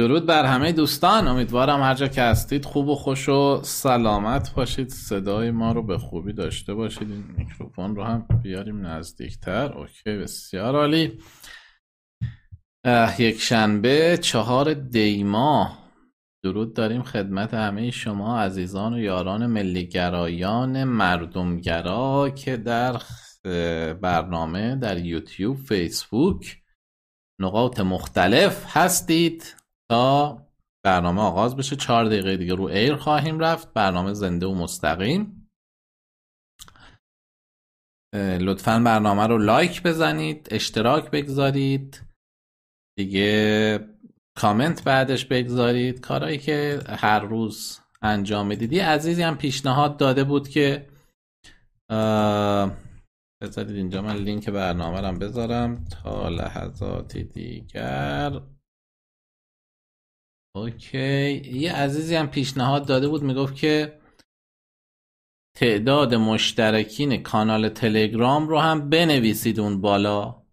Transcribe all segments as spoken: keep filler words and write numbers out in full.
درود بر همه دوستان، امیدوارم هر جا که هستید خوب و خوش و سلامت باشید. صدای ما رو به خوبی داشته باشید. این میکروفون رو هم بیاریم نزدیکتر. اوکی، بسیار عالی. یک شنبه چهار دی ماه، درود داریم خدمت همه شما عزیزان و یاران ملیگرایان مردمگرا که در برنامه در یوتیوب، فیسبوک، نقاط مختلف هستید تا برنامه آغاز بشه. چهار دقیقه دیگه رو ایر خواهیم رفت، برنامه زنده و مستقیم. لطفاً برنامه رو لایک بزنید، اشتراک بگذارید دیگه، کامنت بعدش بگذارید. کارهایی که هر روز انجام میدید. یه عزیزی هم پیشنهاد داده بود که بذارید اینجا من لینک برنامه رو بذارم تا لحظاتی دیگر. اوکی، یه عزیزی هم پیشنهاد داده بود، میگفت که تعداد مشترکین کانال تلگرام رو هم بنویسید اون بالا.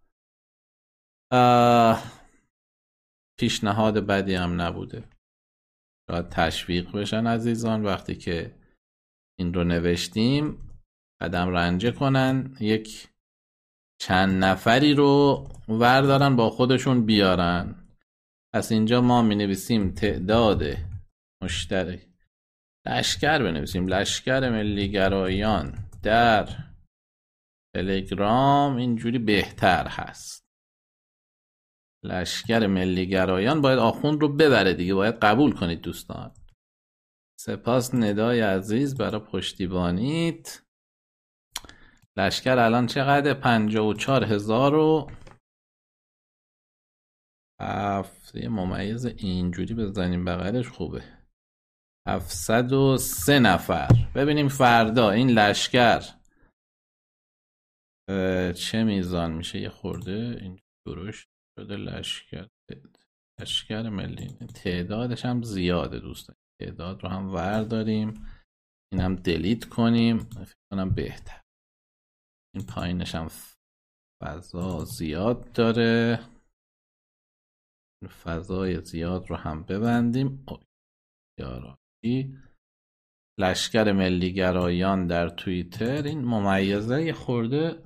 پیشنهاد بدی هم نبوده، شاید تشویق بشن عزیزان وقتی که این رو نوشتیم، قدم رنجه کنن یک چند نفری رو وردارن با خودشون بیارن. پس اینجا ما می نویسیم تعداد مشترک، لشکر بنویسیم لشکر ملیگرایان در تلگرام، اینجوری بهتر هست. لشکر ملیگرایان باید آخوند رو ببره دیگه، باید قبول کنید دوستان. سپاس ندای عزیز برای پشتیبانیت. لشکر الان چقدر؟ پنجاه و چهار هزار و هفت. یه ممیز اینجوری بزنیم بغلش خوبه، هفتصد و سه نفر. ببینیم فردا این لشکر چه میزان میشه. یه خورده این درشت شده لشکر. لشکر ملی تعدادش هم زیاده دوستان، تعداد رو هم ورداریم، این هم دلیت کنیم، فکر کنم بهتر. این پایینش هم فضا زیاد داره، فضای زیاد رو هم ببندیم. یارایی لشکر ملیگرایان در توییتر، این ممیزه یه خورده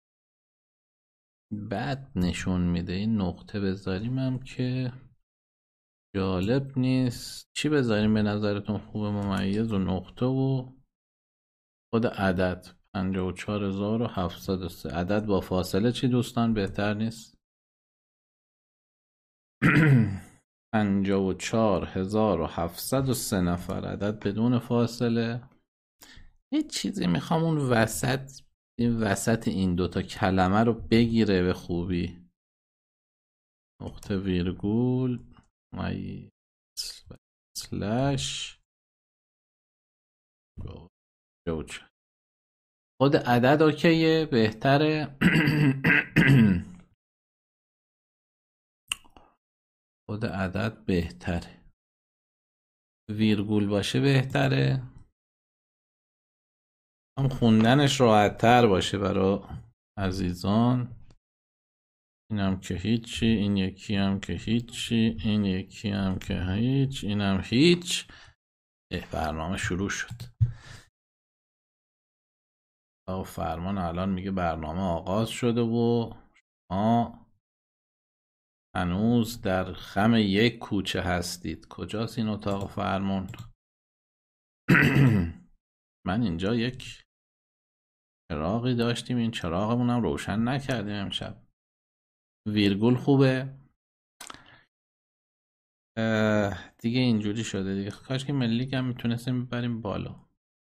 بد نشون میده. این نقطه بذاریم هم که جالب نیست. چی بذاریم به نظرتون خوبه؟ ممیز و نقطه و خود عدد پنجاه و چهار هزار و هفتصد و سه. عدد با فاصله چی دوستان؟ بهتر نیست؟ پنجاه و چهار هزار و هفتصد و سه نفر، عدد بدون فاصله. یه چیزی میخوام اون وسط، این وسط این دوتا کلمه رو بگیره به خوبی. نقطه ویرگول مای سلش جوچ. خود عدد اوکیه، بهتره. خود عدد بهتره، ویرگول باشه بهتره، هم خوندنش راحت تر باشه برای عزیزان. این هم که هیچی، این یکی هم که هیچی، این یکی هم که هیچ، این هم هیچ. برنامه شروع شد. آقا فرمان الان میگه برنامه آغاز شده و شما هنوز در خم یک کوچه هستید. کجاست این اتاق فرمان؟ من اینجا یک چراغی داشتیم، این چراغمون هم روشن نکردیم امشب. ویرگول خوبه دیگه، اینجوری شده دیگه. کاش که ملی هم میتونستیم ببریم بالا،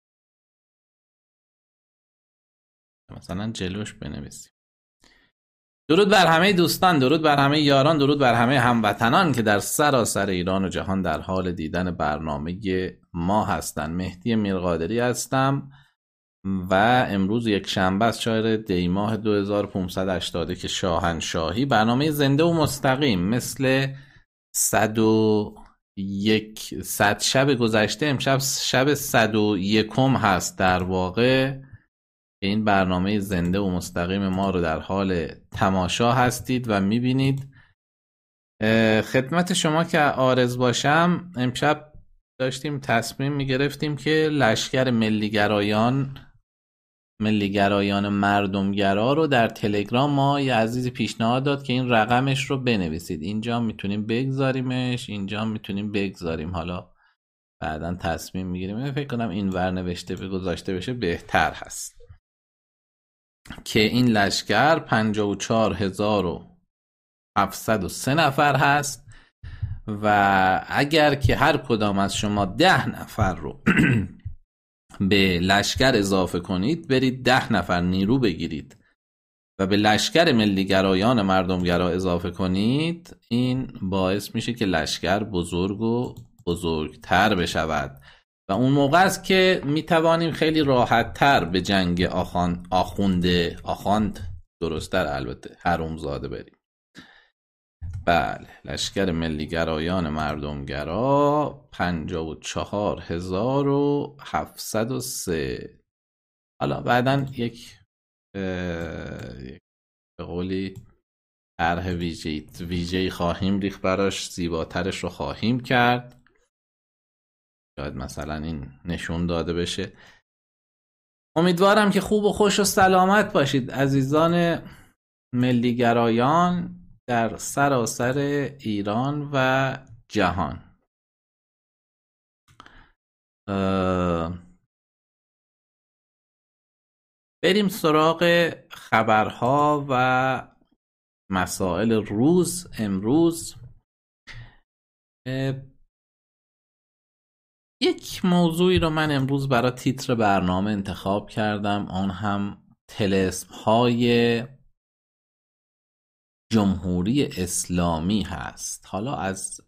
مثلا جلوش بنویسیم. درود بر همه دوستان، درود بر همه یاران، درود بر همه هموطنان که در سراسر ایران و جهان در حال دیدن برنامه ما هستن. مهدی میرقادری هستم و امروز یک شنبه است، چهار دی ماه دو هزار و پانصد و هشتاد که شاهنشاهی. برنامه زنده و مستقیم مثل صد و یک صد شب گذشته، امشب شب صد و یکم هست در واقع. این برنامه زنده و مستقیم ما رو در حال تماشا هستید و میبینید. خدمت شما که عارض باشم، امشب داشتیم تصمیم میگرفتیم که لشکر ملیگرایان ملیگرایان مردمگرا رو در تلگرام ما یه عزیزی پیشنهاد داد که این رقمش رو بنویسید. اینجا میتونیم بگذاریمش، اینجا میتونیم بگذاریم، حالا بعداً تصمیم میگیریم. فکر کنم این ور نوشته به گذاشته بشه بهتر هست که این لشکر پنجاه و چهار هزار و هفتصد و سه نفر هست و اگر که هر کدام از شما ده نفر رو به لشکر اضافه کنید، برید ده نفر نیرو بگیرید و به لشکر ملیگرایان مردمگرا اضافه کنید، این باعث میشه که لشکر بزرگ و بزرگتر بشود و اون موقع است که میتوانیم خیلی راحت تر به جنگ آخان آخونده آخاند درست‌تر البته حرومزاده بریم. بله، لشکر ملیگرایان مردمگرا پنجاه و چهار هزار و هفتصد و سه. حالا بعداً یک به قولی طرح ویژه‌ای ویژه‌ای خواهیم ریخت براش، زیباترش رو خواهیم کرد، شاید مثلا این نشون داده بشه. امیدوارم که خوب و خوش و سلامت باشید عزیزان ملیگرایان در سراسر ایران و جهان. بریم سراغ خبرها و مسائل روز امروز. یک موضوعی رو من امروز برای تیتر برنامه انتخاب کردم، آن هم طلسم های جمهوری اسلامی هست. حالا از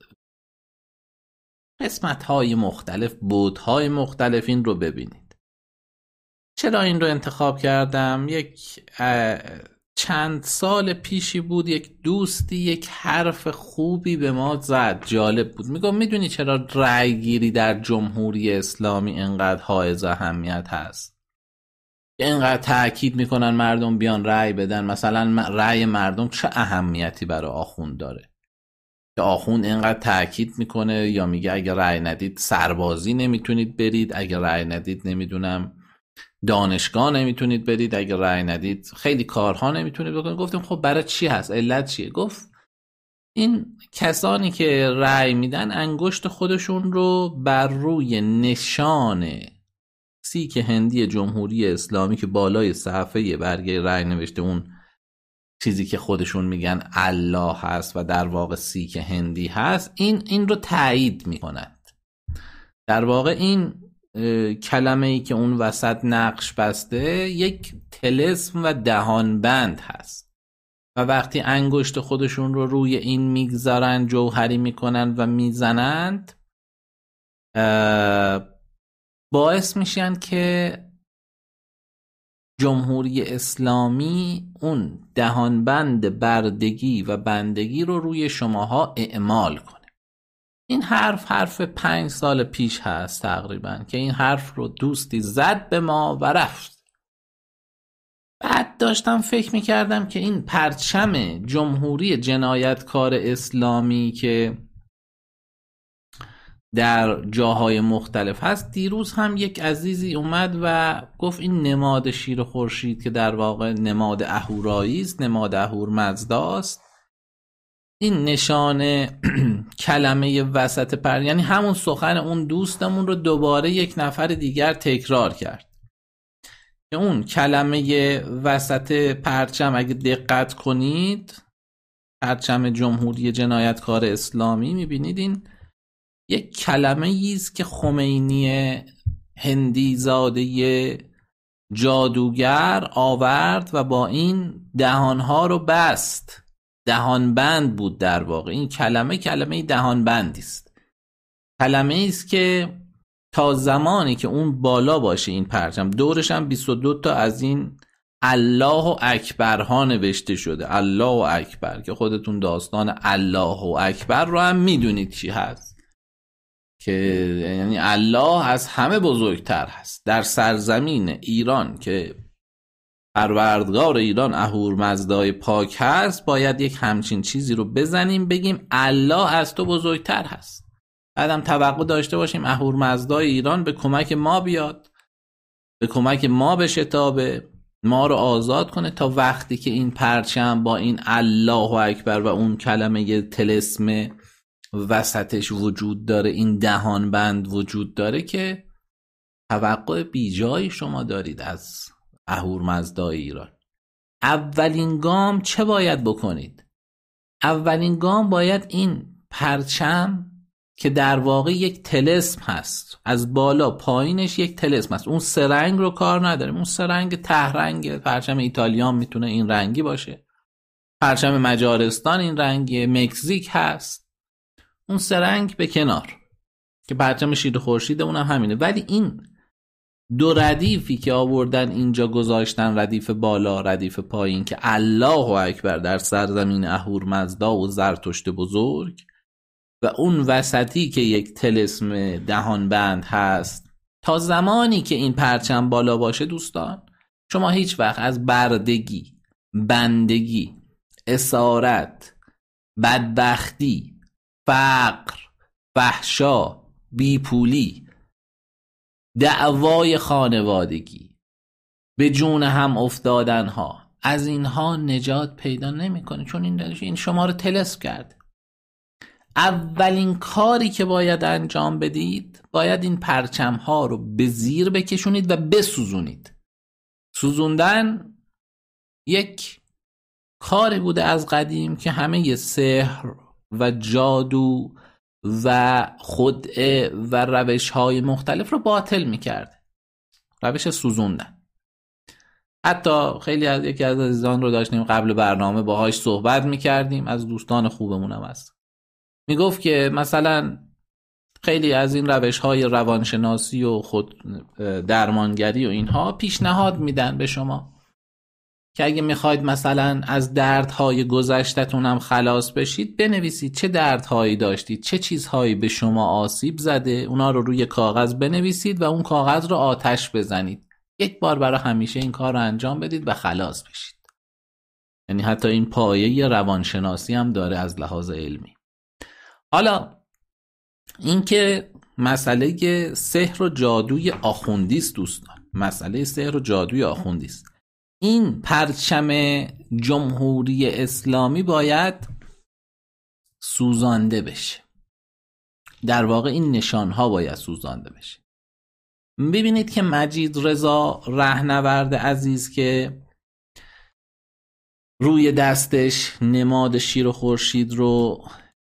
قسمت های مختلف، بود های مختلف این رو ببینید. چرا این رو انتخاب کردم؟ یک چند سال پیشی بود یک دوستی یک حرف خوبی به ما زد، جالب بود. میگم میدونی چرا رأی گیری در جمهوری اسلامی اینقدر حائز اهمیت هست؟ که اینقدر تأکید میکنن مردم بیان رأی بدن. مثلا رأی مردم چه اهمیتی برای آخوند داره که آخوند اینقدر تأکید میکنه یا میگه اگه رأی ندید سربازی نمیتونید برید، اگه رأی ندید نمیدونم دانشگاه نمیتونید برید، اگه رأی ندید خیلی کارها نمیتونید بکنید. گفتیم خب برای چی هست؟ علت چیه؟ گفت این کسانی که رأی میدن انگشت خودشون رو بر روی نشان سیک هندی جمهوری اسلامی که بالای صفحه برگه رأی نوشته اون چیزی که خودشون میگن الله هست و در واقع سیک هندی هست، این این رو تایید میکنند. در واقع این کلمه ای که اون وسط نقش بسته یک طلسم و دهان بند هست و وقتی انگشت خودشون رو روی این میگذارن، جوهری میکنن و میزنند، باعث میشن که جمهوری اسلامی اون دهان بند بردگی و بندگی رو روی شماها اعمال کنه. این حرف حرف پنج سال پیش هست تقریبا که این حرف رو دوستی زد به ما و رفت. بعد داشتم فکر میکردم که این پرچم جمهوری جنایتکار اسلامی که در جاهای مختلف هست، دیروز هم یک عزیزی اومد و گفت این نماد شیر خورشید که در واقع نماد اهورایی است، نماد اهورمزداست، این نشان کلمه وسط پر، یعنی همون سخن اون دوستمون رو دوباره یک نفر دیگر تکرار کرد که اون کلمه وسط پرچم اگه دقت کنید، پرچم جمهوری جنایتکار اسلامی، میبینید این یک کلمه ایست که خمینی هندی زاده جادوگر آورد و با این دهانها رو بست. دهان بند بود در واقع. این کلمه کلمه دهان بندی است. کلمه ایست که تا زمانی که اون بالا باشه این پرچم، دورش هم بیست و دو تا از این الله اکبر ها نوشته شده. الله اکبر که خودتون داستان الله اکبر رو هم میدونید چی هست، که یعنی الله از همه بزرگتر هست. در سرزمین ایران که پروردگار ایران اهورمزدای پاک هست، باید یک همچین چیزی رو بزنیم بگیم الله از تو بزرگتر هست. بعدم توقع داشته باشیم اهورمزدای ایران به کمک ما بیاد، به کمک ما بشتابه، ما رو آزاد کنه، تا وقتی که این پرچم با این الله اکبر و اون کلمه طلسم وسطش وجود داره، این دهان بند وجود داره، که توقع بیجایی شما دارید از اهورمزدای ایران. اولین گام چه باید بکنید؟ اولین گام باید این پرچم که در واقع یک طلسم هست، از بالا پایینش یک طلسم هست، اون سه رنگ رو کار نداریم، اون سه رنگ ته رنگ، پرچم ایتالیان میتونه این رنگی باشه، پرچم مجارستان این رنگی، مکزیک هست، اون سه رنگ به کنار که پرچم شیر خورشید اونم همینه. ولی این دو ردیفی که آوردن اینجا گذاشتن، ردیف بالا ردیف پایین، که الله اکبر در سرزمین اهورمزدا و زرتشت بزرگ، و اون وسطی که یک طلسم دهان بند هست، تا زمانی که این پرچم بالا باشه دوستان، شما هیچ وقت از بردگی، بندگی، اسارت، بدبختی، فقر، فحشا، بیپولی، دعوای خانوادگی، به جون هم افتادن ها، از اینها نجات پیدا نمی‌کنه، چون این این شما رو طلسم کرده. اولین کاری که باید انجام بدید، باید این پرچم ها رو به زیر بکشونید و بسوزونید. سوزوندن یک کاری بوده از قدیم که همه سحر و جادو و خدعه و روش های مختلف رو باطل میکرده، روش سوزوندن. حتی خیلی از یکی از عزیزان رو داشتیم قبل برنامه باهاش صحبت میکردیم، از دوستان خوبمونم هست، میگفت که مثلا خیلی از این روش های روانشناسی و خود درمانگری و اینها پیشنهاد میدن به شما که اگه میخواید مثلا از دردهای گذشتتون هم خلاص بشید، بنویسید چه دردهایی داشتید، چه چیزهایی به شما آسیب زده، اونا رو روی کاغذ بنویسید و اون کاغذ رو آتش بزنید. یک بار برای همیشه این کار رو انجام بدید و خلاص بشید. یعنی حتی این پایه روانشناسی هم داره از لحاظ علمی. حالا این که مسئله سحر و جادوی آخوندی است دوستان، مسئله سحر و جادوی آخوندی است. این پرچم جمهوری اسلامی باید سوزانده بشه. در واقع این نشانها باید سوزانده بشه. ببینید که مجید رضا رهنورد عزیز که روی دستش نماد شیر و خورشید رو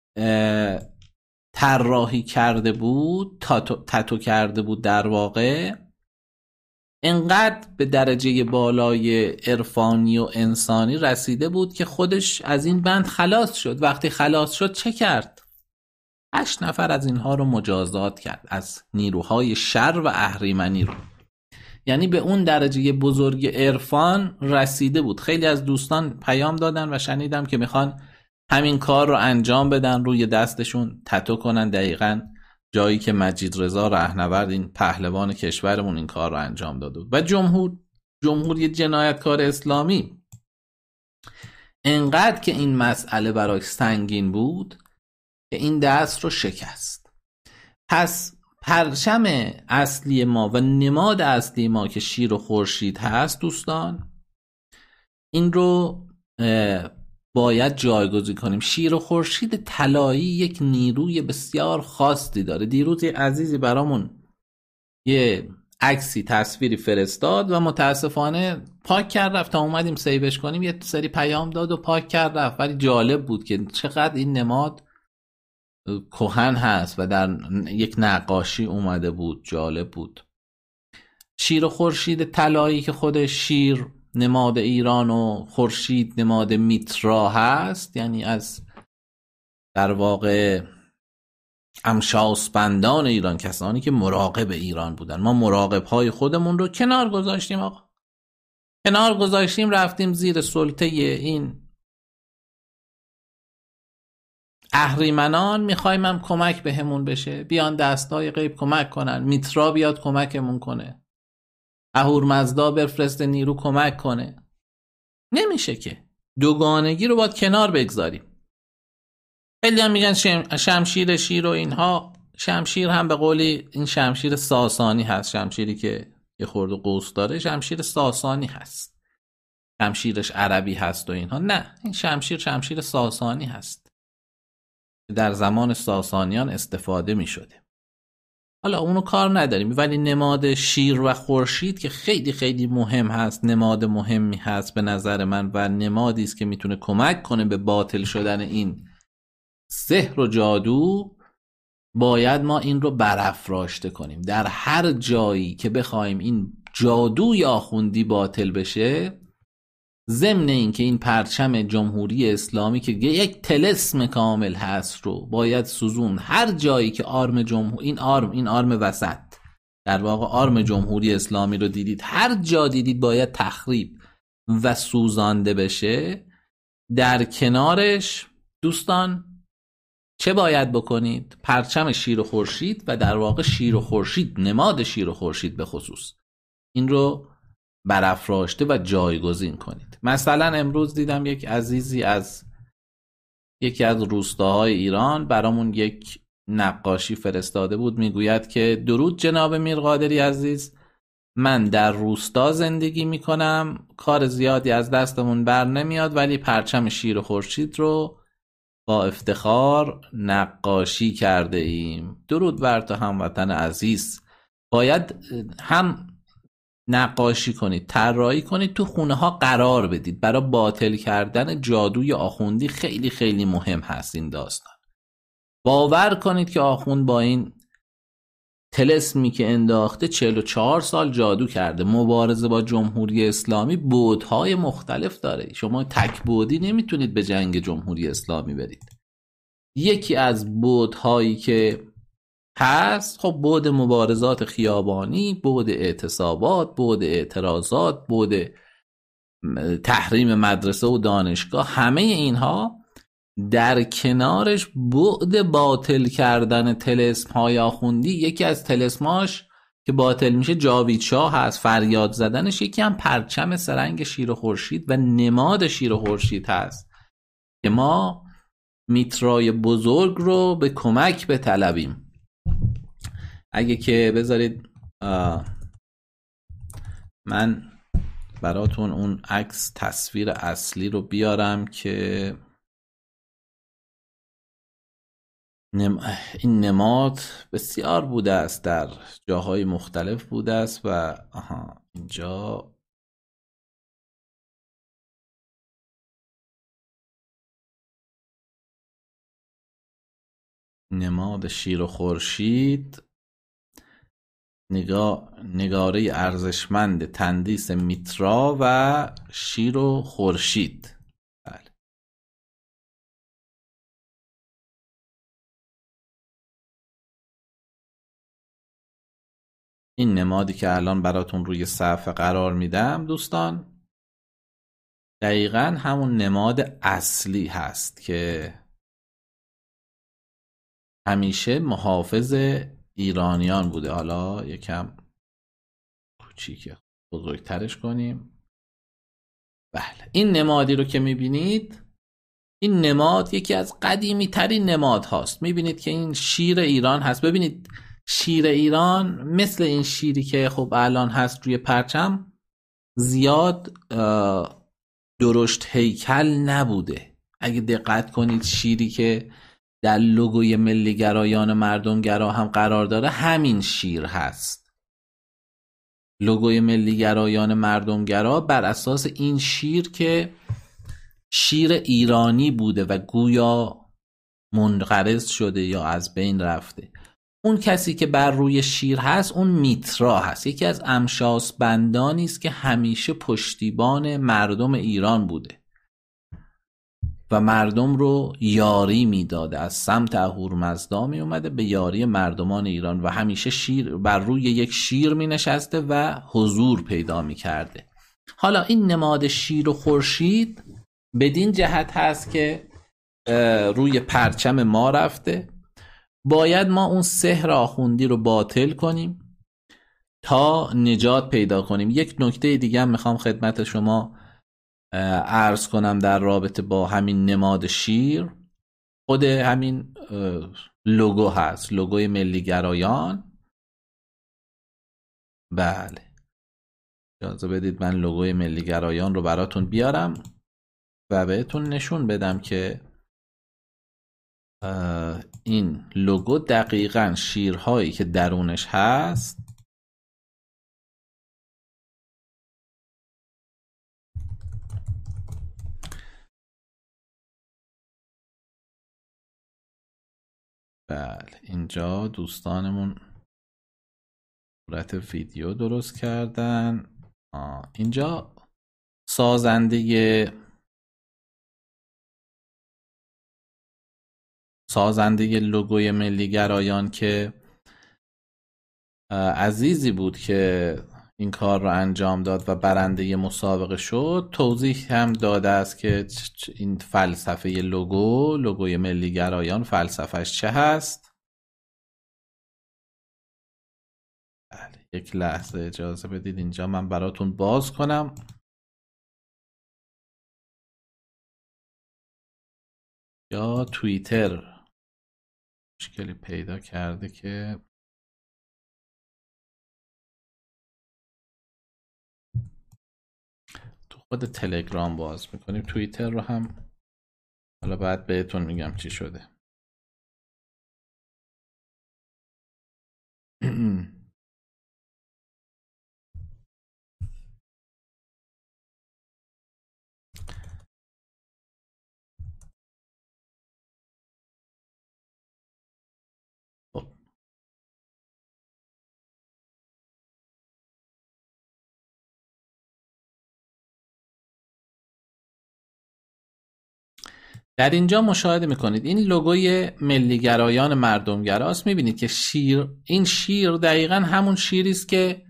طراحی کرده بود، تاتو, تاتو کرده بود، در واقع انقدر به درجه بالای عرفانی و انسانی رسیده بود که خودش از این بند خلاص شد. وقتی خلاص شد چه کرد؟ هشت نفر از اینها رو مجازات کرد، از نیروهای شر و اهریمنی رو. یعنی به اون درجه بزرگ عرفان رسیده بود. خیلی از دوستان پیام دادن و شنیدم که میخوان همین کار رو انجام بدن، روی دستشون تتو کنن دقیقاً جایی که مجید رضا رهنورد این پهلوان کشورمون این کار رو انجام داده بود. و جمهور جمهوری جنایتکار اسلامی انقدر که این مسئله برای سنگین بود که این دست رو شکست. پس پرچم اصلی ما و نماد اصلی ما که شیر و خورشید هست دوستان، این رو باید جایگزین کنیم. شیر و خورشید طلایی یک نیروی بسیار خاصی داره. دیروز یه عزیزی برامون یه عکسی تصویری فرستاد و متاسفانه پاک کرد رفت، تا اومدیم سیوش کنیم یه سری پیام داد و پاک کرد رفت. ولی جالب بود که چقدر این نماد کهن هست و در یک نقاشی اومده بود، جالب بود. شیر و خورشید طلایی که خود شیر نماد ایران و خورشید نماد میترا هست، یعنی از در واقع امشاسپندان ایران، کسانی که مراقب ایران بودن. ما مراقب های خودمون رو کنار گذاشتیم آقا، کنار گذاشتیم رفتیم زیر سلطه این اهریمنان. میخوایم هم کمک بهمون بشه، بیان دستای غیب کمک کنن، میترا بیاد کمکمون کنه. اهورمزدا بفرسته نیرو کمک کنه؟ نمیشه که. دوگانگی رو باید کنار بگذاریم. خیلی هم میگن شم... شمشیر شیر و اینها. شمشیر هم به قولی این شمشیر ساسانی هست، شمشیری که یه خورده قوس داره شمشیر ساسانی هست، شمشیرش عربی هست و اینها. نه، این شمشیر شمشیر ساسانی هست، در زمان ساسانیان استفاده می شده. حالا اونو کار نداریم، ولی نماد شیر و خورشید که خیلی خیلی مهم هست، نماد مهمی هست به نظر من و نمادی است که میتونه کمک کنه به باطل شدن این سحر و جادو. باید ما این رو برافراشته کنیم. در هر جایی که بخوایم این جادوی آخوندی باطل بشه، ضمن این که این پرچم جمهوری اسلامی که یک طلسم کامل هست رو باید سوزون. هر جایی که آرم جمهور این آرم این آرم وسط در واقع آرم جمهوری اسلامی رو دیدید، هر جا دیدید باید تخریب و سوزانده بشه. در کنارش دوستان چه باید بکنید؟ پرچم شیر و خورشید و در واقع شیر و خورشید، نماد شیر و خورشید به خصوص، این رو برافراشته و جایگزین کنید. مثلا امروز دیدم یک عزیزی از یکی از روستاهای ایران برامون یک نقاشی فرستاده بود، میگوید که درود جناب میرقادری عزیز، من در روستا زندگی میکنم، کار زیادی از دستمون بر نمیاد، ولی پرچم شیر و خورشید رو با افتخار نقاشی کرده ایم. درود بر تو هموطن عزیز. باید هم نقاشی کنید، طراحی کنید، تو خونه ها قرار بدید. برای باطل کردن جادوی آخوندی خیلی خیلی مهم هست این داستان. باور کنید که آخوند با این طلسمی که انداخته چهل و چهار سال جادو کرده. مبارزه با جمهوری اسلامی بعدهای مختلف داره. شما تک بعدی نمیتونید به جنگ جمهوری اسلامی برید. یکی از بعدهایی که هست، خب بعد مبارزات خیابانی، بعد اعتصابات، بعد اعتراضات، بعد تحریم مدرسه و دانشگاه، همه اینها در کنارش بعد باطل کردن طلسم های آخوندی. یکی از طلسماش که باطل میشه جاوید شاه هست، فریاد زدنش. یکی هم پرچم سرنگ شیر و خورشید و نماد شیر و خورشید هست که ما میترای بزرگ رو به کمک بطلبیم. اگه که بذارید من براتون اون عکس تصویر اصلی رو بیارم که نم... این نماد بسیار بوده است، در جاهای مختلف بوده است و آها اینجا نماد شیر و خورشید، نگاه نگاره ارزشمند تندیس میترا و شیر و خورشید. بله. این نمادی که الان براتون روی صفحه قرار میدم دوستان، دقیقاً همون نماد اصلی هست که همیشه محافظ ایرانیان بوده. حالا یکم کوچیکه، بزرگترش کنیم. بله، این نمادی رو که میبینید، این نماد یکی از قدیمی ترین نماد هاست. میبینید که این شیر ایران هست. ببینید شیر ایران مثل این شیری که خب الان هست روی پرچم زیاد درشت هیکل نبوده. اگه دقت کنید شیری که در لوگوی ملی گرایان مردم گرا هم قرار داره همین شیر هست. لوگوی ملی گرایان مردم گرا بر اساس این شیر که شیر ایرانی بوده و گویا منقرض شده یا از بین رفته. اون کسی که بر روی شیر هست اون میترا هست، یکی از امشاس بندانی است که همیشه پشتیبان مردم ایران بوده و مردم رو یاری میداده. از سمت اهورمزدا می اومده به یاری مردمان ایران و همیشه شیر بر روی یک شیر می نشسته و حضور پیدا می کرده. حالا این نماد شیر و خورشید بدین جهت هست که روی پرچم ما رفته. باید ما اون سحر آخوندی رو باطل کنیم تا نجات پیدا کنیم. یک نکته دیگه هم میخوام خدمت شما عرض کنم در رابطه با همین نماد شیر. خود همین لوگو هست، لوگوی ملیگرایان. بله، اجازه بدید من لوگوی ملیگرایان رو براتون بیارم و بهتون نشون بدم که این لوگو دقیقاً شیرهایی که درونش هست بله اینجا دوستانمون صورت ویدیو درست کردن. آه. اینجا سازنده سازنده لوگوی ملیگرایان که عزیزی بود که این کار رو انجام داد و برنده مسابقه شد، توضیح هم داده است که این فلسفه لوگو لوگوی ملیگرایان فلسفهش چه هست. بله یک لحظه اجازه بدید اینجا من براتون باز کنم. یا توییتر مشکلی پیدا کرده که تو خود تلگرام باز میکنیم. توییتر رو هم حالا بعد بهتون میگم چی شده. در اینجا مشاهده میکنید این لوگوی ملیگرایان مردمگراست. میبینید که شیر، این شیر دقیقا همون شیری است که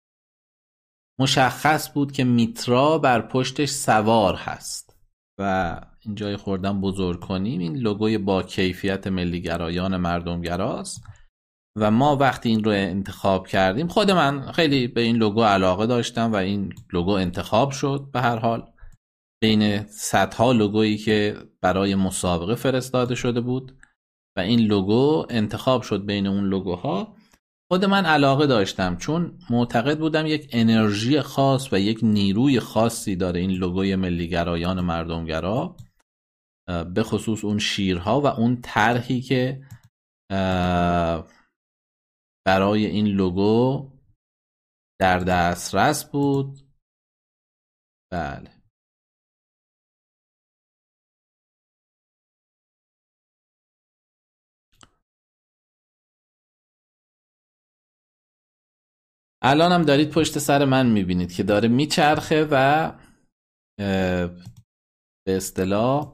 مشخص بود که میترا بر پشتش سوار هست و اینجای خوردن بزرگ کنیم. این لوگوی با کیفیت ملیگرایان مردمگراست و ما وقتی این رو انتخاب کردیم، خود من خیلی به این لوگو علاقه داشتم و این لوگو انتخاب شد. به هر حال بین صدها لوگویی که برای مسابقه فرستاده شده بود و این لوگو انتخاب شد بین اون لوگوها. خود من علاقه داشتم چون معتقد بودم یک انرژی خاص و یک نیروی خاصی داره این لوگوی ملیگرایان مردمگرا، به خصوص اون شیرها و اون طرحی که برای این لوگو در دسترس بود. بله الان هم دارید پشت سر من میبینید که داره میچرخه و به اصطلاح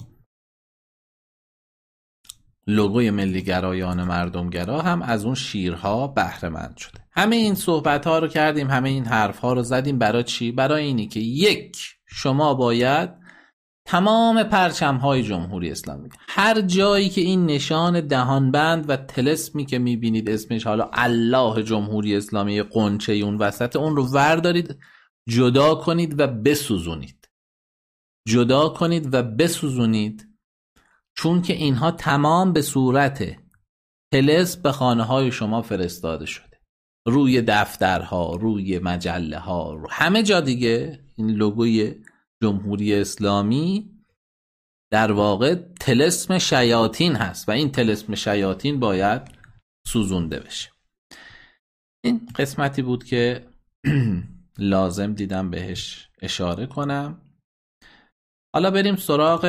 لوگوی ملیگرایان مردمگرا هم از اون شیرها بهره مند شده. همه این صحبت ها رو کردیم، همه این حرف ها رو زدیم برای چی؟ برای اینی که یک، شما باید تمام پرچم های جمهوری اسلامی، هر جایی که این نشان دهانبند و طلسمی که میبینید اسمش حالا الله جمهوری اسلامی قنچه اون وسط، اون رو وردارید، جدا کنید و بسوزونید. جدا کنید و بسوزونید چون که اینها تمام به صورت طلسم به خانه های شما فرستاده شده، روی دفترها، روی مجله ها، رو همه جا دیگه. این لوگوی جمهوری اسلامی در واقع طلسم شیاطین هست و این طلسم شیاطین باید سوزونده بشه. این قسمتی بود که لازم دیدم بهش اشاره کنم. حالا بریم سراغ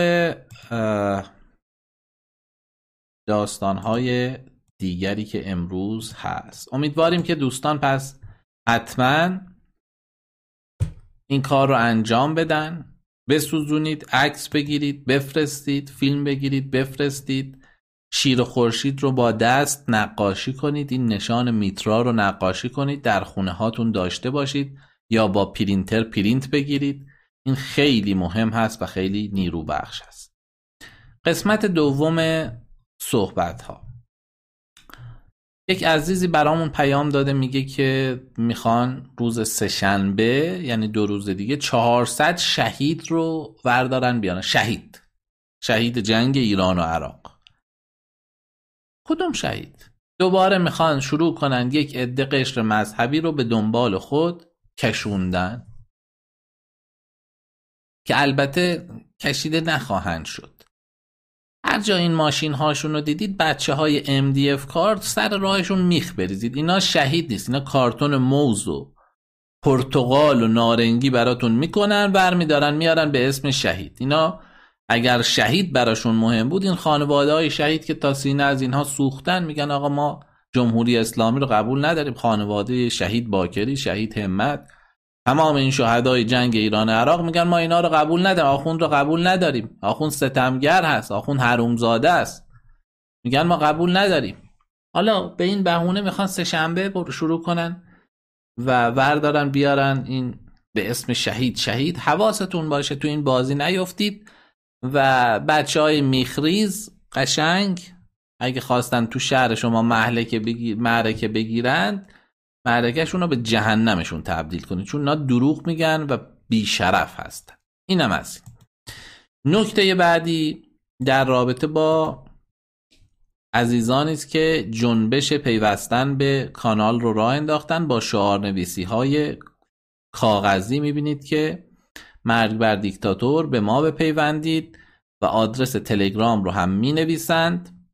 داستانهای دیگری که امروز هست. امیدواریم که دوستان پس حتما این کار رو انجام بدن، بسوزونید، عکس بگیرید بفرستید، فیلم بگیرید بفرستید، شیر خورشید رو با دست نقاشی کنید، این نشان میترا رو نقاشی کنید، در خونه هاتون داشته باشید یا با پرینتر پرینت بگیرید. این خیلی مهم هست و خیلی نیرو بخش هست. قسمت دوم صحبت ها. یک عزیزی برامون پیام داده، میگه که میخوان روز سه‌شنبه، یعنی دو روز دیگه، چهارصد شهید رو وردارن بیارن. شهید شهید جنگ ایران و عراق. کدوم شهید؟ دوباره میخوان شروع کنن یک عده قشر مذهبی رو به دنبال خود کشوندن که البته کشیده نخواهند شد. هر جا این ماشین هاشون رو دیدید، بچه های ام دی اف کارت سر راهشون میخ بریزید. اینا شهید نیست، اینا کارتون موز و پرتقال و نارنگی براتون میکنن، برمیدارن میارن به اسم شهید. اینا اگر شهید براشون مهم بود، این خانواده های شهید که تا سینه از اینها سوختن، میگن آقا ما جمهوری اسلامی رو قبول نداریم. خانواده شهید باکری، شهید همت، تمام این شهدای جنگ ایران و عراق میگن ما اینا رو قبول نداریم، آخوند رو قبول نداریم، آخوند ستمگر هست، آخوند حرومزاده است، میگن ما قبول نداریم. حالا به این بهونه میخوان سه‌شنبه شروع کنن و وردارن بیارن این به اسم شهید. شهید حواستون باشه تو این بازی نیفتید. و بچه های میخریز قشنگ اگه خواستن تو شهر شما محلکه بگیر معرکه بگیرند، معرکهشون رو به جهنمشون تبدیل کنید، چون اینا دروغ میگن و بیشرف هستن. اینم از این. نکته بعدی در رابطه با عزیزانی است که جنبش پیوستن به کانال رو راه انداختن با شعار نویسی های کاغذی. میبینید که مرگ بر دیکتاتور، به ما بپیوندید، و آدرس تلگرام رو هم می نویسند.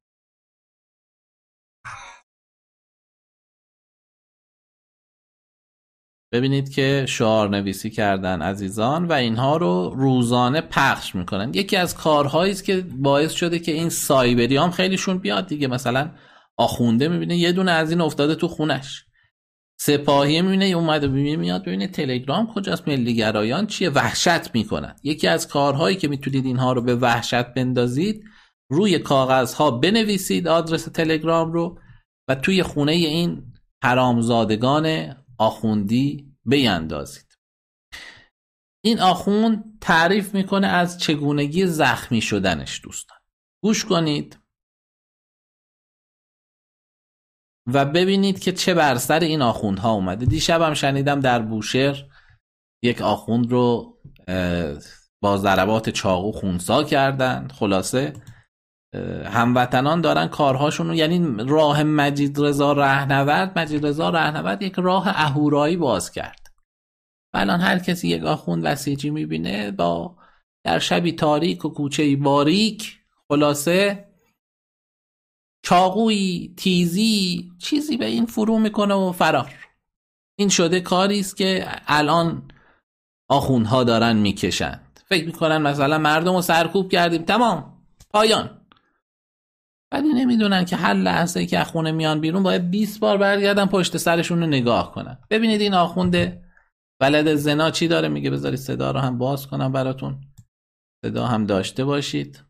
ببینید که شعار نویسی کردن عزیزان و اینها رو روزانه پخش میکنن. یکی از کارهایی است که باعث شده که این سایبری هم خیلیشون بیاد دیگه. مثلا آخونده میبینه یه دونه از این افتاده تو خونش، سپاهی میبینه اومده میاد ببینه تلگرام کجاست، ملی گرایان چیه، وحشت میکنن. یکی از کارهایی که میتونید اینها رو به وحشت بندازید، روی کاغذها بنویسید آدرس تلگرام رو و توی خونه این حرامزادگان آخوندی بیندازید. این آخوند تعریف میکنه از چگونگی زخمی شدنش. دوستان گوش کنید و ببینید که چه بر سر این آخوندها اومده. دیشبم شنیدم در بوشهر یک آخوند رو با ضربات چاقو خونسا کردن. خلاصه هموطنان دارن کارهاشون رو، یعنی راه مجید رضا رهنورد مجید رضا رهنورد یک راه اهورایی باز کرد. الان هر کسی یک آخوند بسیجی میبینه با در شبی تاریک و کوچه‌ای باریک، خلاصه چاقویی، تیزی، چیزی به این فرو میکنه و فرار. این شده کاری است که الان آخوندها دارن میکشند. فکر میکنن مثلا مردم رو سرکوب کردیم، تمام، پایان. ولی نمیدونن که هر لحظه که از خونه میان بیرون باید بیست بار برگردن پشت سرشون رو نگاه کنن. ببینید این آخونده ولد زنا چی داره میگه. بذارید صدا رو هم باز کنم براتون، صدا هم داشته باشید.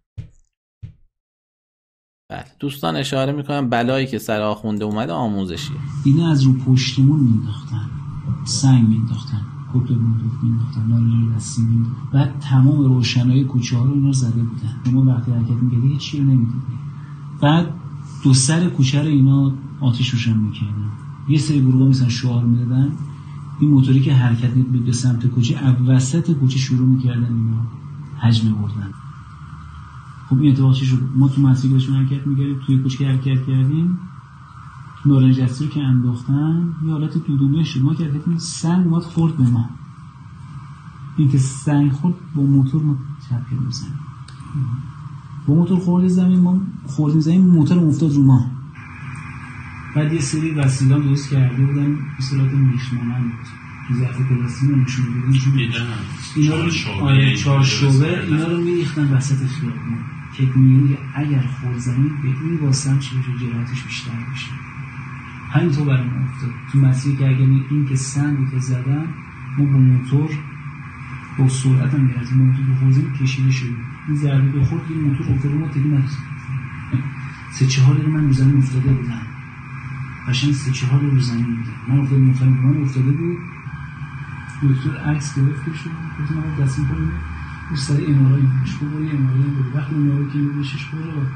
بله دوستان اشاره میکنم بلایی که سر آخونده اومده آموزشیه. اینا از رو پشتمون مینداختن، سنگ مینداختن، کپل بندوق مینداختن، نایلون دستی مینداختن. بعد تمام روشنایی کوچه ها رو اینا زده بودن. شما وقتی حرکت میکردی هیچ چیزی رو نمیدیدی. بعد دو سر کوچه رو اینا آتش روشن میکردن. یه سری گروه‌ها مثلا شعار میدادن، این موتوری که حرکت می‌کرد به سمت کوچه، وسط کوچه شروع میکردن اینا حجم بردن. خب این اتفاق چی شد؟ ما تو مسیر بهشون حرکت می‌کردیم، توی کوچه حرکت کردیم، نارنج دستی رو که انداختن یه حالت دودونه شد. ما که حرکت کردیم سنگ اومد خورد به ما. این که سنگ خورد با موتور ما چرخید می‌زنیم. با موتور خورد زمین، ما خوردیم زمین، موتور افتاد رو ما. بعد یه سری وسیله‌ام درست کرده بودن به صورت میشمانند تو ظرف پلاستیکی نمیشون بدیم چون اینا رو آره چهار شعبه اینا رو میریختن وسط خیابون که میگن اگر خورد زمین به این واسه چی بشه جرأتش بیشتر بشه. همینطور برام افتاد تو مسیر که اگر این که سنگی که زدن ما با موتور با سرعت هم گرفتیم، با موتور بخوریم کشیده شدیم. این ضربه بخورد این موتور افتاد ما تکی نرسید. سه چهار دقیقه من رو زمین افتاده بودم. قشنگ سه چهار دقیقه رو زمین بودم. من افتاده موتور من افتاده بود. دکتر عکس گرفته شد، گفتم آقا دستم کنیم، اون سر امارای میشه، برای امارای بود. وقتی امارای که میشش برو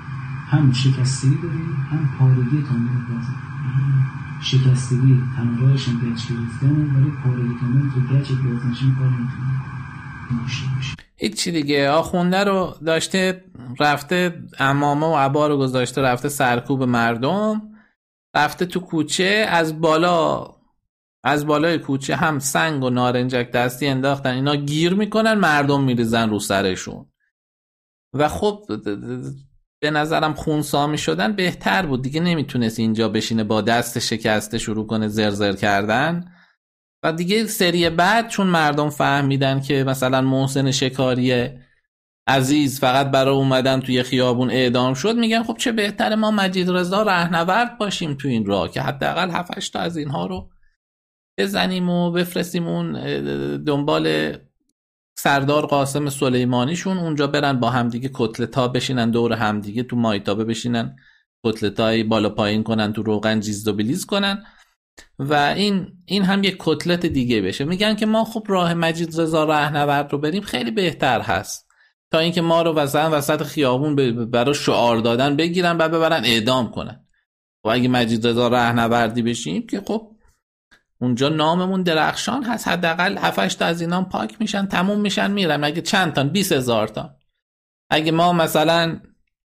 هم شکستگی داریم هم پارگی تامین بازه. شکستگی تنهایش هم گچ گرفتنه، ولی پارگی تامین تو گچ بازنشین کار نمیتونه داشته باشه. هیچی دیگه. آخونده رو داشته رفته عمامه و عبا رو گذاشته رفته سرکوب مردم، رفته تو کوچه از بالا از بالای کوچه هم سنگ و نارنجک دستی انداختن، اینا گیر میکنن، مردم میریزن رو سرشون. و خب به نظرم خونسا میشدن بهتر بود دیگه، نمیتونست اینجا بشینه با دست شکسته شروع کنه زرزر کردن. و دیگه سری بعد چون مردم فهمیدن که مثلا محسن شکاری عزیز فقط برای اومدن توی خیابون اعدام شد، میگن خب چه بهتره ما مجید رضا رهنورد باشیم تو این راه که حداقل هفت هشت تا از اینها رو بزنیم و بفرستیم اون دنبال سردار قاسم سلیمانیشون، اونجا برن با همدیگه کتلتا بشینن دور همدیگه تو مایتابه بشینن کتلتای بالا پایین کنن، تو روغن جیزد و بلیز کنن و این این هم یک کتلت دیگه بشه. میگن که ما خب راه مجید رضا رهنورد رو بریم خیلی بهتر هست تا اینکه ما رو وسط وسط خیابون برای شعار دادن بگیرن و ببرن اعدام کنن. و اگه مجید رضا رهنوردی بشیم که خب اونجا ناممون درخشان هست، حداقل هفت هشت تا از اینا پاک میشن، تموم میشن، میرن. اگه چند تا بیست هزار تا، اگه ما مثلا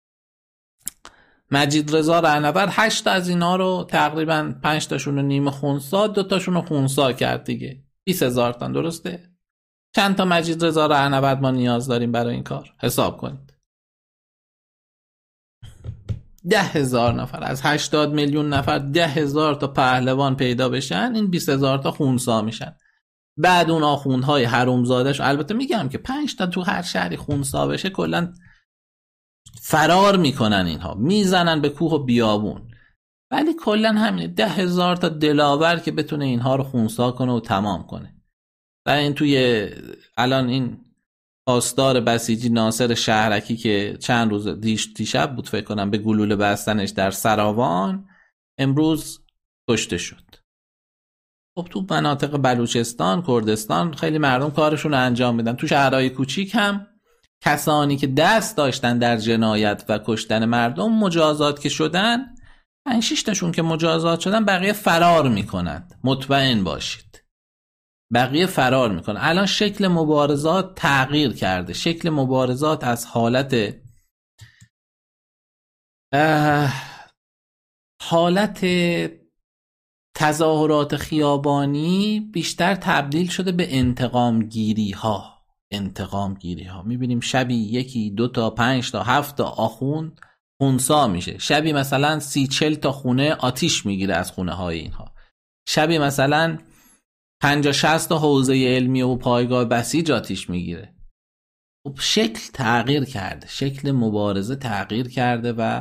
مجید رضا رهنورد هشت تا از اینا رو تقریبا پنج تاشون رو نیمه خونسا، دو تاشون رو خونسا کرد دیگه، بیست هزار تا. درسته؟ چند تا مجید رضا رهنورد ما نیاز داریم برای این کار؟ حساب کنید. ده هزار نفر از هشتاد میلیون نفر، ده هزار تا پهلوان پیدا بشن، این بیست هزار تا خونسا میشن. بعد اون آخوندهای حرومزادش، البته میگم که پنج تا تو هر شهری خونسا بشه کلا فرار میکنن، اینها میزنن به کوه و بیابون، ولی کلا همینه، ده هزار تا دلاور که بتونه اینها رو خونسا کنه و تمام کنه. و این توی الان این پاسدار بسیجی ناصر شهرکی که چند روز دیش دیشب بود فکر کنم به گلوله بستنش در سراوان، امروز کشته شد. خب تو مناطق بلوچستان، کردستان خیلی مردم کارشون رو انجام میدن. تو شهرهای کوچیک هم کسانی که دست داشتن در جنایت و کشتن مردم مجازات که شدن، پنج شش تاشون که مجازات شدن، بقیه فرار میکنند. مطمئن باشید بقیه فرار میکنن. الان شکل مبارزات تغییر کرده. شکل مبارزات از حالت حالت تظاهرات خیابانی بیشتر تبدیل شده به انتقام گیری ها. انتقام گیری ها میبینیم شبی یکی دو تا پنج تا هفت تا آخوند خونسا میشه، شبی مثلا سی چل تا خونه آتیش میگیره از خونه های اینها، شبی مثلا پنجاه شصت تا حوزه علمی و پایگاه بسیج آتیش میگیره. خب شکل تغییر کرده، شکل مبارزه تغییر کرده و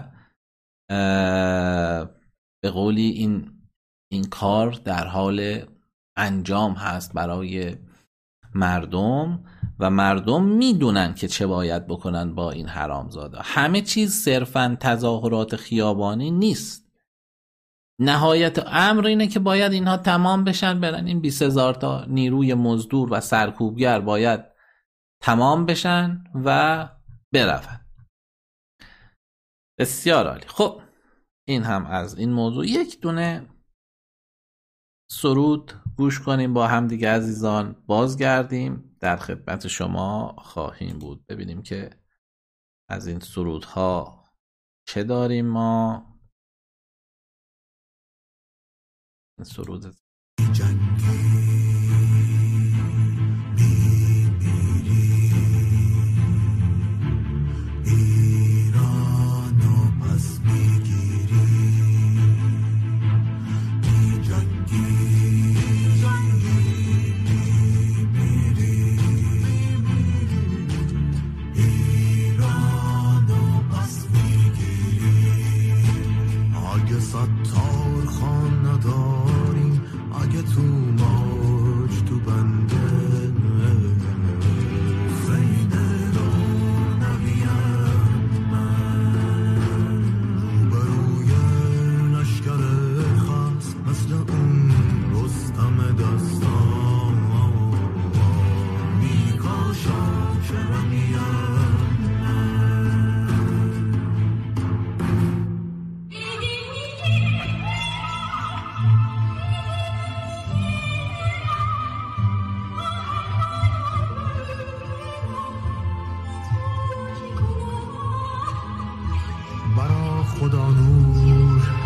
به قولی این این کار در حال انجام هست برای مردم و مردم میدونن که چه باید بکنن با این حرامزاده. همه چیز صرفاً تظاهرات خیابانی نیست. نهایت امر اینه که باید اینها تمام بشن، برن این بیست هزار تا نیروی مزدور و سرکوبگر باید تمام بشن و برون. بسیار عالی. خب این هم از این موضوع. یک دونه سرود گوش کنیم با هم دیگه عزیزان، بازگردیم در خدمت شما خواهیم بود. ببینیم که از این سرودها چه داریم ما. سرود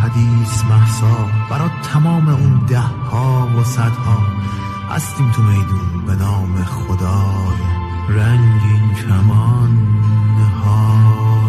حدیث محسا برای تمام اون ده ها و صدها هستیم تو میدون به نام خدای رنگین کمان ها.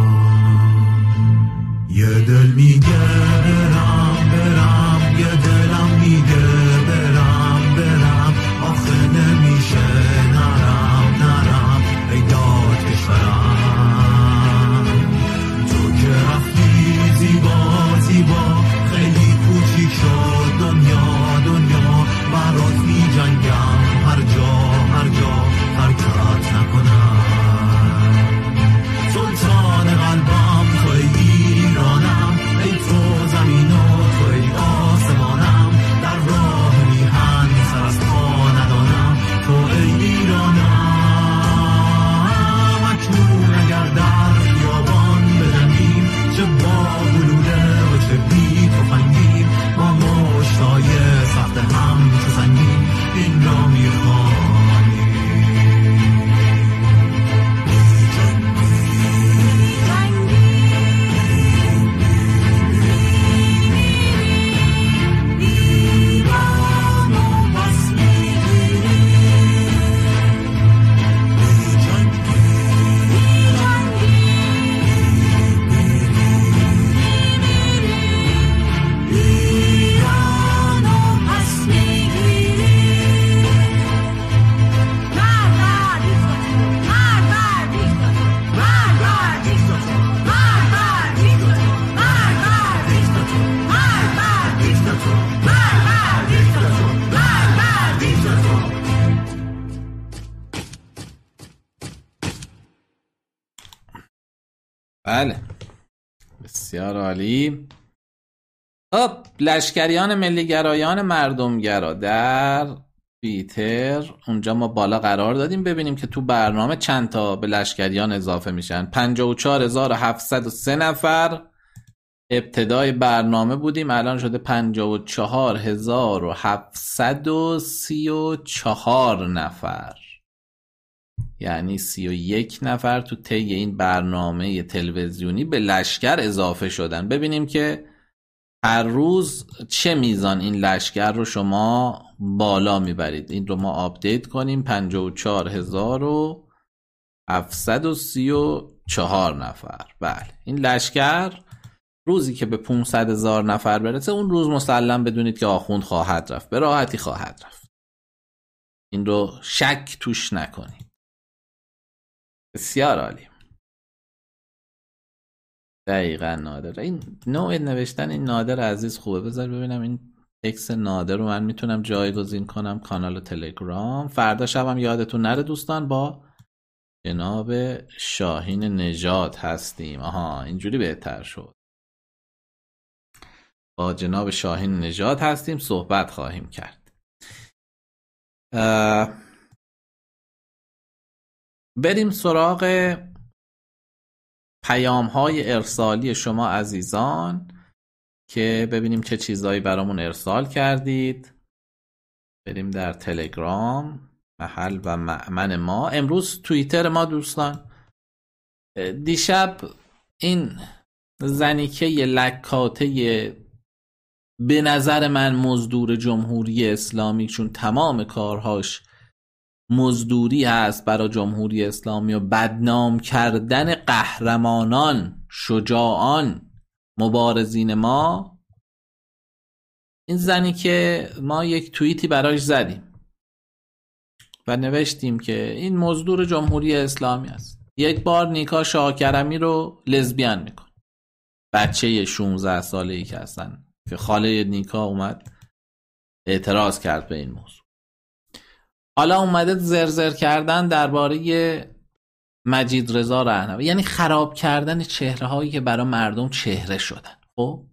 یه دل میگه برم برم، یه دلم میگه برم برم، آخه نمیشه نرم نرم ای داد کشورم. تو که رفتی زیبا زیبا خیلی کوچیک شد دنیا دنیا، برات می جنگم هر جا هر جا حرکت نکنم. سلطان قلبم توی ایرانم، ای تو زمین و توی آسمانم، در راه میهن سر از پا ندانم، تو ای ایرانم. اکنون اگر در خیابان بجنگیم، چه با گلوله و چه بی تفنگیم، ما مشتای سخت هم چو سنگیم این را میخوانیم. بله بسیار عالی. خب لشکریان ملیگرایان مردمگرا در توییتر، اونجا ما بالا قرار دادیم ببینیم که تو برنامه چند تا به لشکریان اضافه میشن. پنجاه و چهار هزار و هفتصد و سه نفر ابتدای برنامه بودیم، الان شده پنجاه و چهار هزار و هفتصد و سی و چهار نفر، یعنی سی و یک نفر تو طی این برنامه تلویزیونی به لشکر اضافه شدن. ببینیم که هر روز چه میزان این لشکر رو شما بالا میبرید. این رو ما آپدیت کنیم. پنجاه و چهار هزار و هفتصد و سی و چهار نفر. بله این لشکر روزی که به پانصد هزار نفر برسه، اون روز مسلم بدونید که آخوند خواهد رفت، به راحتی خواهد رفت. این رو شک توش نکنید. بسیار عالی. دقیقا نادر، این نوع نوشتن این نادر عزیز خوبه. بذار ببینم این تکست نادر رو من میتونم جایگزین کنم کانال تلگرام. فردا شبم یادتون نره دوستان با جناب شاهین نژاد هستیم. آها اینجوری بهتر شد. با جناب شاهین نژاد هستیم، صحبت خواهیم کرد. بریم سراغ پیام های ارسالی شما عزیزان که ببینیم چه چیزایی برامون ارسال کردید. بریم در تلگرام، محل و مأمن ما. امروز توییتر ما دوستان، دیشب این زنیکه لکاته به نظر من مزدور جمهوری اسلامی، چون تمام کارهاش مزدوری هست برای جمهوری اسلامی و بدنام کردن قهرمانان، شجاعان، مبارزین ما، این زنی که ما یک توییتی براش زدیم و نوشتیم که این مزدور جمهوری اسلامی است. یک بار نیکا شاکرمی رو لزبیان میکن، بچه شانزده ساله ای که هستن که خاله نیکا اومد اعتراض کرد به این موضوع. حالا اومده زرزر کردن درباره مجید رضا رهنوردی، یعنی خراب کردن چهره هایی که برای مردم چهره شدن. خب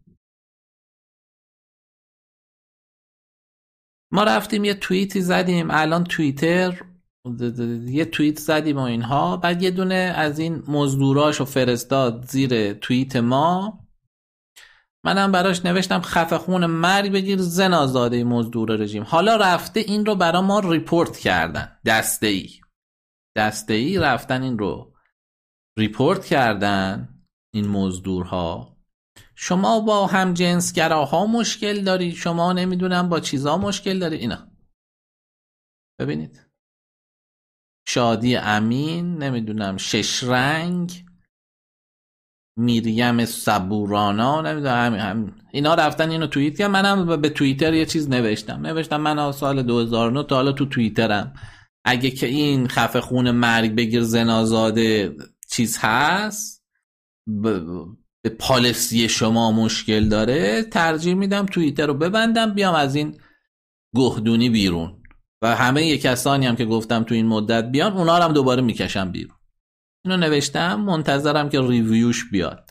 ما رفتیم یه توییتی زدیم، الان توییتر یه توییت زدیم و اینها، بعد یه دونه از این مزدوراشو فرستاد زیر توییت ما. منم براش نوشتم خفه خون مرگ بگیر زن آزاده مزدور رژیم. حالا رفته این رو برا ما ریپورت کردن، دسته ای دسته ای رفتن این رو ریپورت کردن این مزدورها. شما با هم جنسگراها مشکل داری، شما نمیدونم با چیزا مشکل داری. اینا ببینید، شادی امین، نمیدونم شش رنگ، میریم صبورانا، نمیدونم همین هم. اینا رفتن اینو توییت کردن. منم به توییتر یه چیز نوشتم نوشتم من سال دو هزار و نه تا حالا تو توییترم، اگه که این خفه خون مرگ بگیر زنازاده چیز هست به پالیسی شما مشکل داره، ترجیح میدم توییتر رو ببندم بیام از این گهدونی بیرون و همه ی کسانی هم که گفتم تو این مدت بیان اونا رو هم دوباره میکشم بیرون. اینو نوشتم، منتظرم که ریویوش بیاد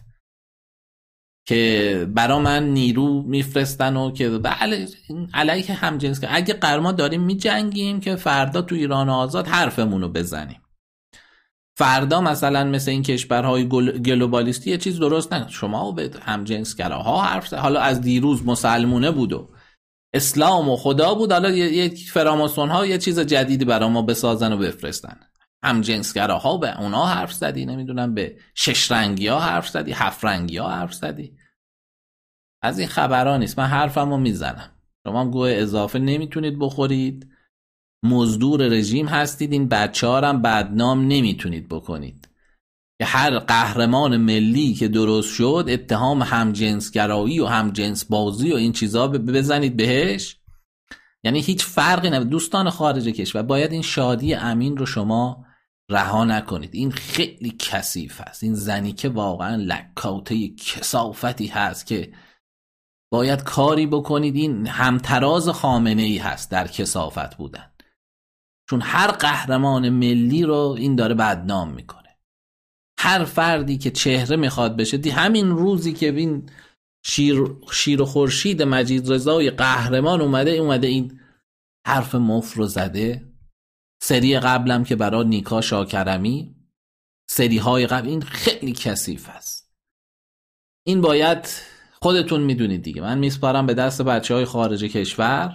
که برا من نیرو میفرستن و که بله علیه همجنس که اگه قرما داریم میجنگیم که فردا تو ایران آزاد حرفمونو بزنیم. فردا مثلا مثل این کشورهای گلوبالیستی یه چیز درست نکن، شما به همجنسگراها حرف زد. حالا از دیروز مسلمونه بود و اسلام و خدا بود، حالا یک فراماسون ها یه چیز جدیدی برای ما بسازن و بفرستن. همجنسگراها به اونا حرف زدی، نمیدونم به شش رنگی ها حرف زدی، هفت رنگی ها حرف زدی. از این خبرها نیست. من حرفمو میزنم، شما هم گوه اضافه نمیتونید بخورید، مزدور رژیم هستید، این بچه ها هم بدنام نمیتونید بکنید که هر قهرمان ملی که درست شد اتهام همجنسگرایی و همجنس بازی و این چیزا بزنید بهش. یعنی هیچ فرقی نمیکنه. دوستان خارج کشور، باید این شادی امین رو شما رها نکنید. این خیلی کثیف هست. این زنی که واقعا لکاته کثافتی هست که باید کاری بکنید. این همتراز خامنه ای هست در کثافت بودن، چون هر قهرمان ملی رو این داره بدنام میکنه. هر فردی که چهره میخواد بشه، دی همین روزی که این شیر, شیر و خورشید مجید رضای قهرمان اومده اومده این حرف مفر رو زده. سری قبلم که برای نیکا شاکرمی، سری های قبل، این خیلی کثیف است. این باید خودتون میدونید دیگه. من میسپارم به دست بچه های خارج کشور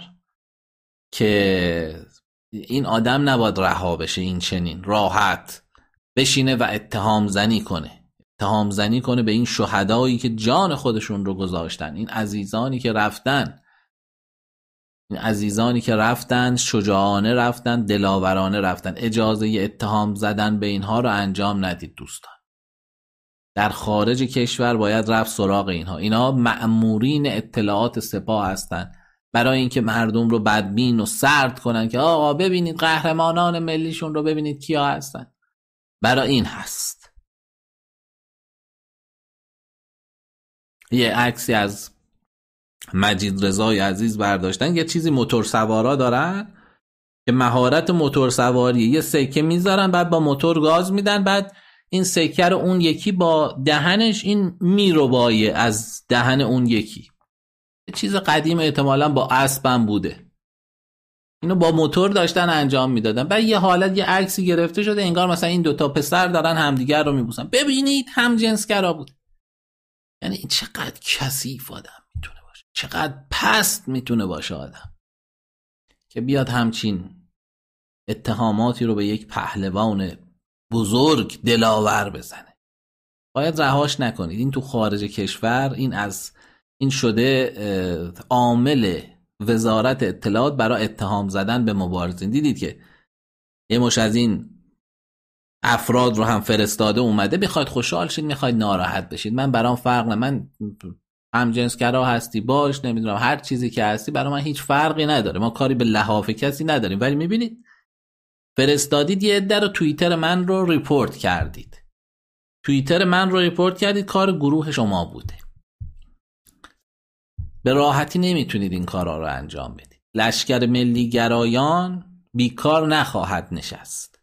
که این آدم نباید رها بشه، این چنین راحت بشینه و اتهام زنی کنه اتهام زنی کنه به این شهدایی که جان خودشون رو گذاشتن، این عزیزانی که رفتن این عزیزانی که رفتن شجاعانه رفتن، دلاورانه رفتن. اجازه اتهام زدن به اینها رو انجام ندید دوستان. در خارج کشور باید رفت سراغ اینها. اینها مأمورین اطلاعات سپاه هستن برای اینکه مردم رو بدبین و سرد کنن که آقا ببینید قهرمانان ملیشون رو ببینید کیا هستن. برای این هست. یه عکسی از مجید رضای عزیز برداشتن، یه چیزی موتور سوارا دارن که مهارت موتور سواری، یه سکه میذارن بعد با موتور گاز میدن، بعد این سکه رو اون یکی با دهنش این میروبایه از دهن اون یکی. یه چیز قدیم احتمالاً با اسبم بوده، اینو با موتور داشتن انجام میدادن. بعد یه حالت یه عکسی گرفته شده انگار مثلا این دوتا پسر دارن همدیگر رو میبوسن، ببینید هم جنسگرا بود. یعنی این چقدر کثیف آدم میتونه باشه، چقدر پست میتونه باشه آدم که بیاد همچین اتهاماتی رو به یک پهلوان بزرگ دلاور بزنه. باید رهاش نکنید. این تو خارج کشور این از این شده عامل وزارت اطلاعات برای اتهام زدن به مبارزین. دیدید که یه مش از این افراد رو هم فرستاده اومده، بخواید خوشحال شید میخواید ناراحت بشید. من برام فرق نه، من همجنسگرا هستی باش، نمیدونم هر چیزی که هستی، برای من هیچ فرقی نداره. ما کاری به لحاف کسی نداریم. ولی میبینید فرستادید یه عده رو توییتر من رو ریپورت کردید. توییتر من رو ریپورت کردید، کار گروه شما بوده. به راحتی نمیتونید این کارا رو انجام بدید. لشکر ملی گرایان بیکار نخواهد نشست.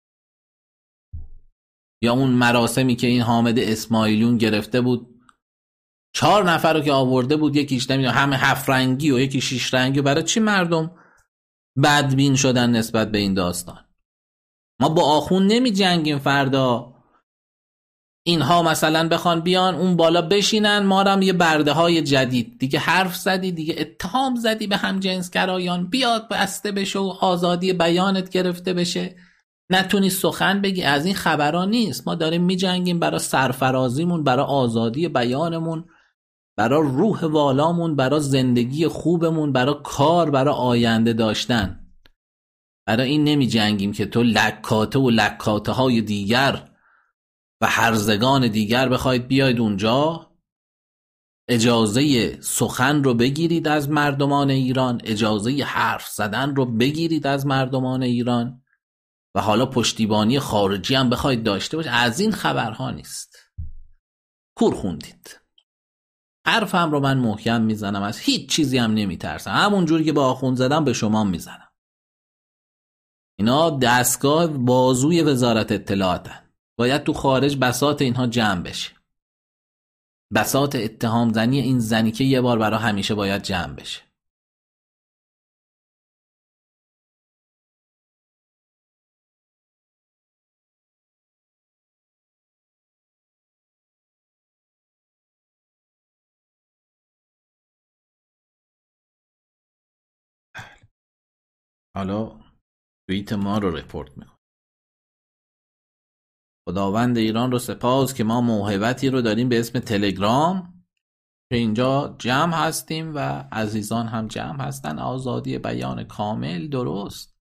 یا اون مراسمی که این حامد اسماعیلیون گرفته بود، چهار نفر رو که آورده بود، یکیش نمیدونم همه هفت رنگی و یکی شش رنگی، برای چی مردم بدبین شدن نسبت به این داستان؟ ما با آخون نمی جنگیم. فردا اینها مثلا بخوان بیان اون بالا بشینن، ما هم یه برده های جدید دیگه حرف زدی، دیگه اتهام زدی به هم جنسگرایان، بیاد بسته بشه و آزادی بیانت گرفته بشه، نتونی سخن بگی. از این خبرها نیست. ما داریم می جنگیم برای سرفرازیمون، برای آزادی بیانمون، برای روح والامون، برای زندگی خوبمون، برای کار، برای آینده داشتن. برای این نمی جنگیم که تو لکاته و لکاته های دیگر و هرزگان دیگر بخواید بیاید اونجا اجازه سخن رو بگیرید از مردمان ایران، اجازه حرف زدن رو بگیرید از مردمان ایران و حالا پشتیبانی خارجی هم بخواید داشته باشه. از این خبرها نیست. کور خوندید. حرفم رو من محکم میزنم، از هیچ چیزی هم نمیترسم. همون جوری که با آخوند زدم به شما میزنم. اینا دستگاه بازوی وزارت اطلاعاتن. باید تو خارج بساط اینها جمع بشه. بساط اتهام زنی این زنی که یه بار برای همیشه باید جمع بشه. حالا توییت ما رو رپورت میکنم. خداوند ایران رو سپاس که ما موهبتی رو داریم به اسم تلگرام که اینجا جمع هستیم و عزیزان هم جمع هستن. آزادی بیان کامل، درست،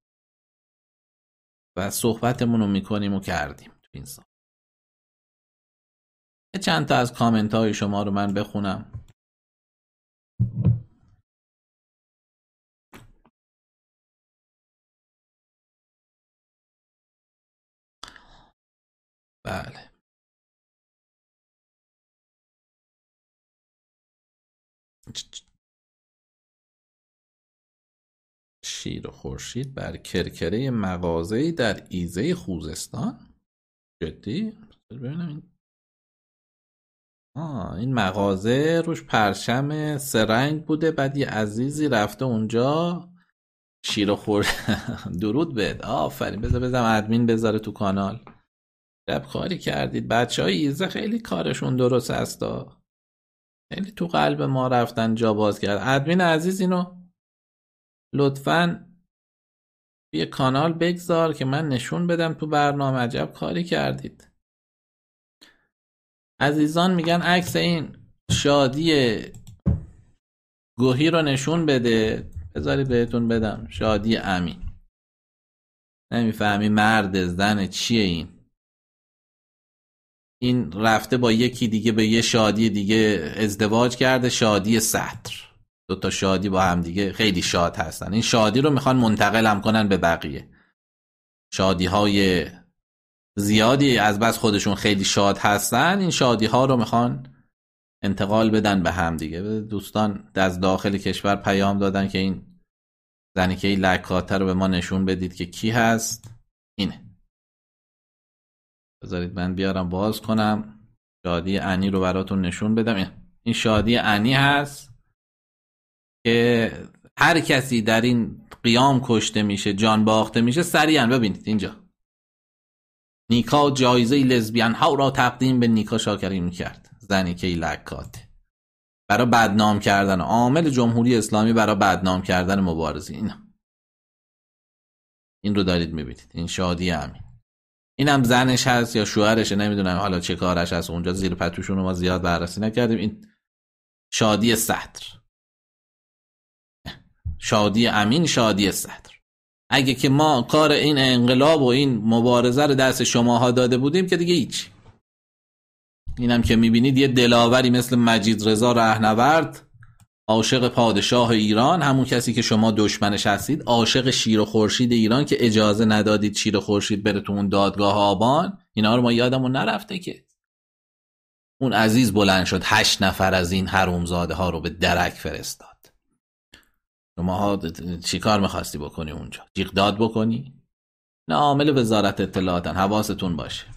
و صحبتمون رو میکنیم و کردیم تو این سال. چند تا از کامنت های شما رو من بخونم. بله. شیر و خورشید بر کرکره مغازه‌ای در ایزه خوزستان. جدی؟ ببینم این آه این مغازه روش پرچم سه رنگ بوده، بعد یه عزیزی رفته اونجا شیر و خورشید. درود بهت. آفرین. بذار بذارم ادمین بذاره تو کانال. رب کاری کردید. بچه های ایزه خیلی کارشون درست هستا. خیلی تو قلب ما رفتن جا باز کرد. ادمین عزیز اینو لطفاً یه کانال بگذار که من نشون بدم تو برنامه. عجب کاری کردید. عزیزان میگن عکس این شادی گوهی رو نشون بده. بذارید بهتون بدم. شادی امین. نمیفهمی مرد زن چیه این؟ این رفته با یکی دیگه به یه شادی دیگه ازدواج کرده. شادی سطر. دو تا شادی با هم دیگه خیلی شاد هستن. این شادی رو میخوان منتقل هم کنن به بقیه. شادی های زیادی از بس خودشون خیلی شاد هستن، این شادی ها رو میخوان انتقال بدن به هم دیگه. دوستان از داخل کشور پیام دادن که این زنی که این لکاته رو به ما نشون بدید که کی هست. اینه. بذارید من بیارم باز کنم شادی انی رو براتون نشون بدم. این شادی انی هست که هر کسی در این قیام کشته میشه، جان باخته میشه، سریعا ببینید اینجا نیکا جایزه لزبیان ها را تقدیم به نیکا شاکری میکرد. زنی که لکاته برای بدنام کردن، عامل جمهوری اسلامی برای بدنام کردن مبارزین. این این رو دارید میبینید. این شادی امین. اینم زنش هست یا شوهرشه، نمیدونم حالا چه کارش هست. اونجا زیر پتوشون رو ما زیاد بررسی نکردیم. این شادی سطر. شادی امین، شادی سطر. اگه که ما کار این انقلاب و این مبارزه رو دست شماها داده بودیم که دیگه هیچ. اینم که میبینید یه دلاوری مثل مجید رضا رهنورد، عاشق پادشاه ایران، همون کسی که شما دشمنش هستید، عاشق شیر و خورشید ایران که اجازه ندادید شیر و خورشید بره تو اون دادگاه آبان. اینا رو ما یادمون نرفته که اون عزیز بلند شد هشت نفر از این حرومزاده ها رو به درک فرستاد. شماها چی کار میخواستی بکنی اونجا؟ جیغ داد بکنی؟ نه، عامل وزارت اطلاعاتن. حواستون باشه.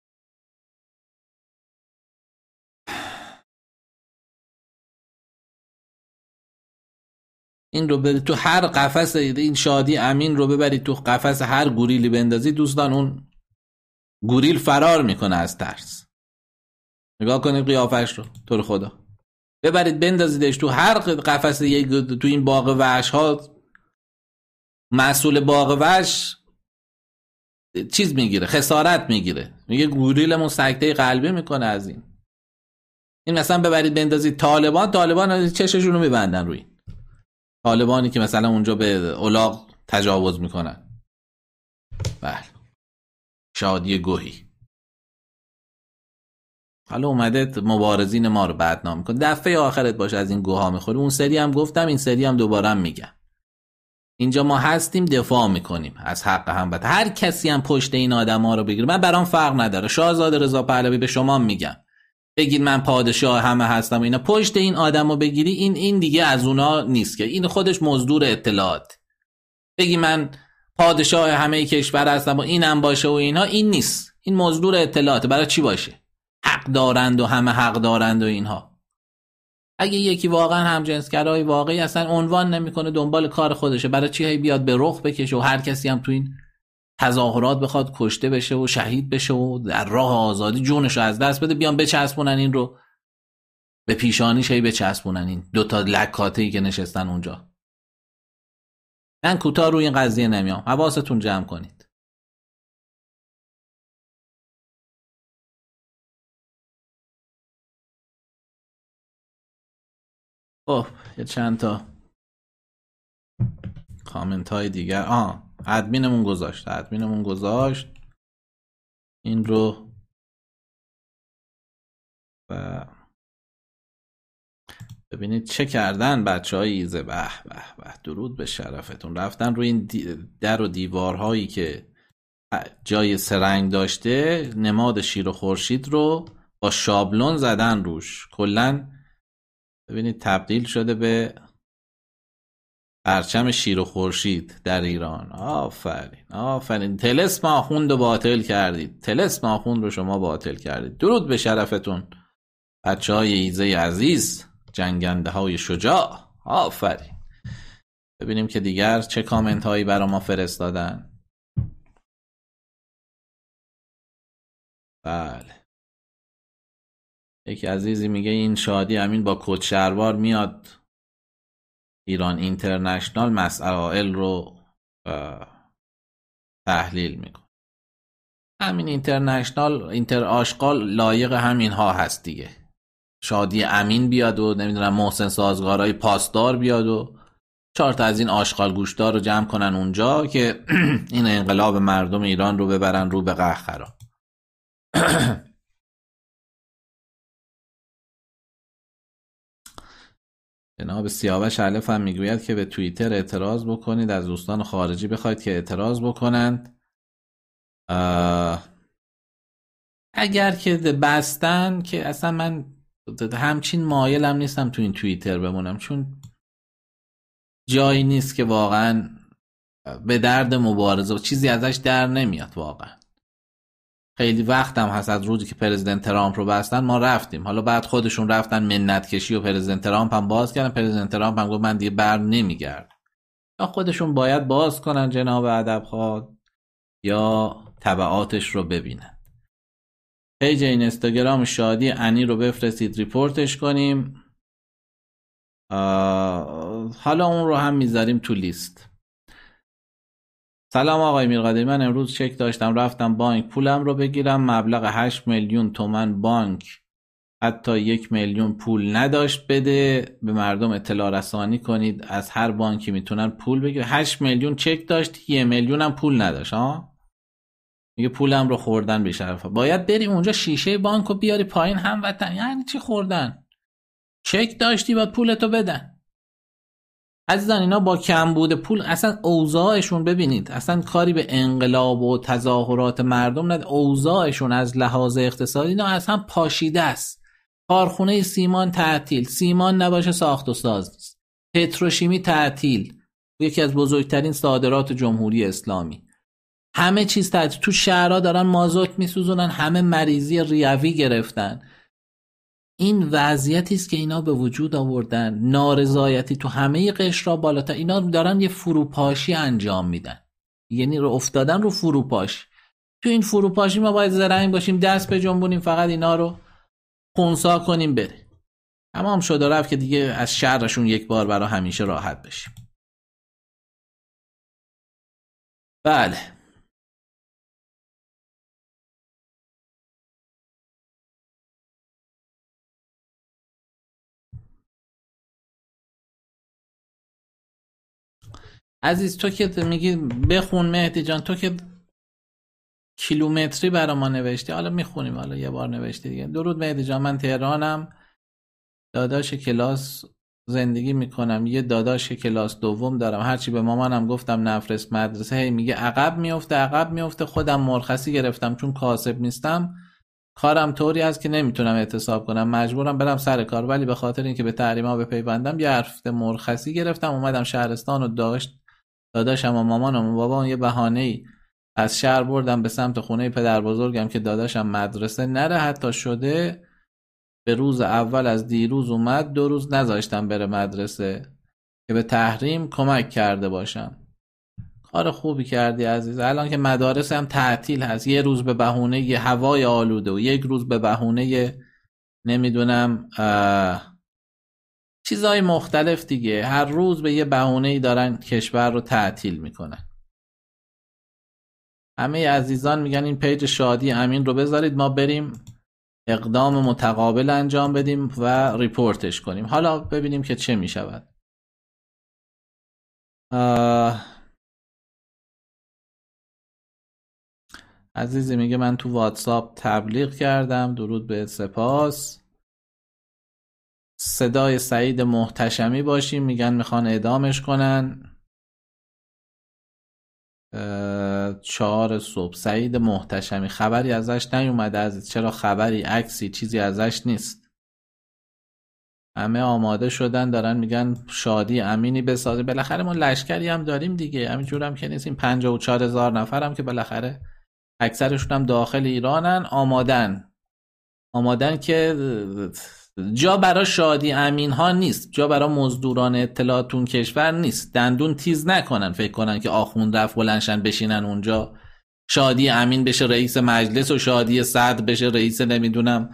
این رو برید تو هر قفس، این شادی امین رو ببرید تو قفس هر گوریلی بندازید دوستان، اون گوریل فرار میکنه از ترس. نگاه کنید قیافش رو، تو رو خدا. ببرید بندازیدش تو هر قفس، تو این باغ وحش ها مسئول باغ وحش چیز میگیره، خسارت میگیره. میگه گوریلمون سکته قلبی میکنه از این. این مثلا ببرید بندازید طالبان، طالبان چششون رو میبندن روی این طالبانی که مثلا اونجا به الاغ تجاوز میکنن. بله، شادی گوهی. حالا اومده مبارزین ما رو بدنام میکنه. دفعه آخرت باشه از این گوها میخوری. اون سری هم گفتم، این سری هم دوباره هم میگم. اینجا ما هستیم دفاع میکنیم از حق هموطن. هر کسی هم پشت این آدما رو بگیره، من برام فرق نداره. شاهزاده رضا پهلوی به شما میگم، بگید من پادشاه همه هستم اینا، پشت این آدمو بگیری، این این دیگه از اونا نیست که، این خودش مزدور اطلاعات. بگی من پادشاه همه کشور هستم و اینم باشه و اینا، این نیست. این مزدور اطلاعات. برای چی باشه؟ حق دارند و همه حق دارند و اینها. اگه یکی واقعا همجنسگرای واقعی اصلا عنوان نمیکنه، دنبال کار خودشه، برای چی هی بیاد به رخ بکشه و هر کسی هم تو این تظاهرات بخواد کشته بشه و شهید بشه و در راه آزادی جونش رو از دست بده، بیان بچسبونن این رو به پیشانیش، هی بچسبونن این دوتا لکاته‌ای که نشستن اونجا. من کوتاه روی این قضیه نمیام، حواستون جمع کنید. خب یه چند تا کامنت های دیگر. آه ادمینمون گذاشت ادمینمون گذاشت این رو و ببینید چه کردن بچه های ایزه. به به به، درود به شرفتون. رفتن روی این در و دیوارهایی که جای سرنگ داشته، نماد شیر و خورشید رو با شابلون زدن روش. کلن ببینید تبدیل شده به پرچم شیر و خورشید در ایران. آفرین آفرین. طلسم آخوند رو باطل کردید. طلسم آخوند رو شما باطل کردید. درود به شرفتون بچه های ایزه عزیز، جنگنده های شجاع. آفرین. ببینیم که دیگر چه کامنت هایی برای ما فرستادن. بله، یکی عزیزی میگه این شادی امین با کت شلوار میاد ایران اینترنشنال مسائل رو تحلیل میکنه. همین اینترنشنال، اینتر آشغال لایق همین ها هست دیگه. شادی امین بیاد و نمیدونم محسن سازگارای پاسدار بیاد و چهار تا از این آشغال گوشتار رو جمع کنن اونجا که این انقلاب مردم ایران رو ببرن رو به قهقرا. جناب سیاوش علف هم میگوید که به توییتر اعتراض بکنید، از دوستان خارجی بخواید که اعتراض بکنند. اگر که بستن که اصلا من همچین مایلم نیستم تو این توییتر بمونم، چون جایی نیست که واقعا به درد مبارزه و چیزی ازش در نمیاد. واقعا خیلی وقتم هست از روزی که پرزیدنت ترامپ رو بستن ما رفتیم، حالا بعد خودشون رفتن منت کشی و پرزیدنت ترامپ هم باز کردن. پرزیدنت ترامپ هم گفت من دیگه بر نمیگردم. یا خودشون باید باز کنن جناب ادبخواه، یا تبعاتش رو ببینن. پیج اینستاگرام شادی انی رو بفرستید ریپورتش کنیم. حالا اون رو هم میذاریم تو لیست. سلام آقای میرقادری، من امروز چک داشتم رفتم بانک پولم رو بگیرم، مبلغ هشت میلیون تومان بانک حتی یک میلیون پول نداشت بده. به مردم اطلاع رسانی کنید از هر بانکی میتونن پول بگیرن. هشت میلیون چک داشت، یک میلیون هم پول نداشت. ها میگه پولم رو خوردن بی شرفا. باید بریم اونجا شیشه بانکو بیاری پایین هموطن. یعنی چی خوردن؟ چک داشتی باید پولتو بدن. عزیزان اینا با کمبود پول اصلا اوضاعشون ببینید، اصلا کاری به انقلاب و تظاهرات مردم نداره. اوضاعشون از لحاظ اقتصادی اینا اصلا پاشیده است. کارخونه سیمان تعطیل، سیمان نباشه ساخت و ساز نیست. پتروشیمی تعطیل، یکی از بزرگترین صادرات جمهوری اسلامی. همه چیز تعطیل. تو شهرها دارن مازوت میسوزونن، همه مریضی ریوی گرفتن. این وضعیتی است که اینا به وجود آوردن. نارضایتی تو همه قشرها بالاتر. اینا دارن یه فروپاشی انجام میدن، یعنی رو افتادن رو فروپاشی. تو این فروپاشی ما باید زرنگ باشیم، دست بجنبونیم، فقط اینا رو خونسا کنیم بره. تمام شد و رفت که دیگه از شرشون یک بار برای همیشه راحت بشیم. بله عزیز تو که میگی بخون مهدی جان، تو که کیلومتری برا ما نوشتی، حالا میخونیم، حالا یه بار نوشتی دیگه. درود مهدی جان، من تهرانم، داداش کلاس زندگی میکنم، یه داداش کلاس دوم دارم، هرچی به مامانم گفتم نفرست مدرسه هی میگه عقب میفته عقب میفته. خودم مرخصی گرفتم چون کاسب نیستم، کارم طوری است که نمیتونم اعتصاب کنم، مجبورم برم سر کار، ولی به خاطر اینکه به تحریما بپیوندم یه هفته مرخصی گرفتم اومدم شهرستان و داشت داداشم و مامانم و بابام یه بهانه‌ای از شهر بردم به سمت خونه پدر بزرگم که داداشم مدرسه نره، حتی شده به روز اول از دیروز اومد، دو روز نذاشتم بره مدرسه که به تحریم کمک کرده باشم. کار خوبی کردی عزیز. الان که مدارس هم تعطیل هست، یه روز به بهونه یه هوای آلوده و یک روز به بهونه نمیدونم چیزای مختلف دیگه، هر روز به یه بهونه‌ای دارن کشور رو تعطیل میکنن. همه عزیزان میگن این پیج شادی امین رو بذارید ما بریم اقدام متقابل انجام بدیم و ریپورتش کنیم. حالا ببینیم که چه میشود. عزیزی میگه من تو واتساپ تبلیغ کردم، درود به سپاس. صدای سعید محتشمی باشیم، میگن میخوان اعدامش کنن. چهار صبح سعید محتشمی خبری ازش نیومده عزیز. چرا خبری، عکسی، چیزی ازش نیست. همه آماده شدن دارن میگن شادی امینی بسازه. بالاخره ما لشکری هم داریم دیگه، همینجور هم که نیست. این پنجاه و چهار هزار نفر هم که بالاخره اکثرشون هم داخل ایرانن، آمادن آمادن که جا برای شادی امین ها نیست، جا برای مزدوران اطلاعاتون کشور نیست. دندون تیز نکنن فکر کنن که آخوند رفت بلنشن بشینن اونجا، شادی امین بشه رئیس مجلس و شادی صدر بشه رئیس نمیدونم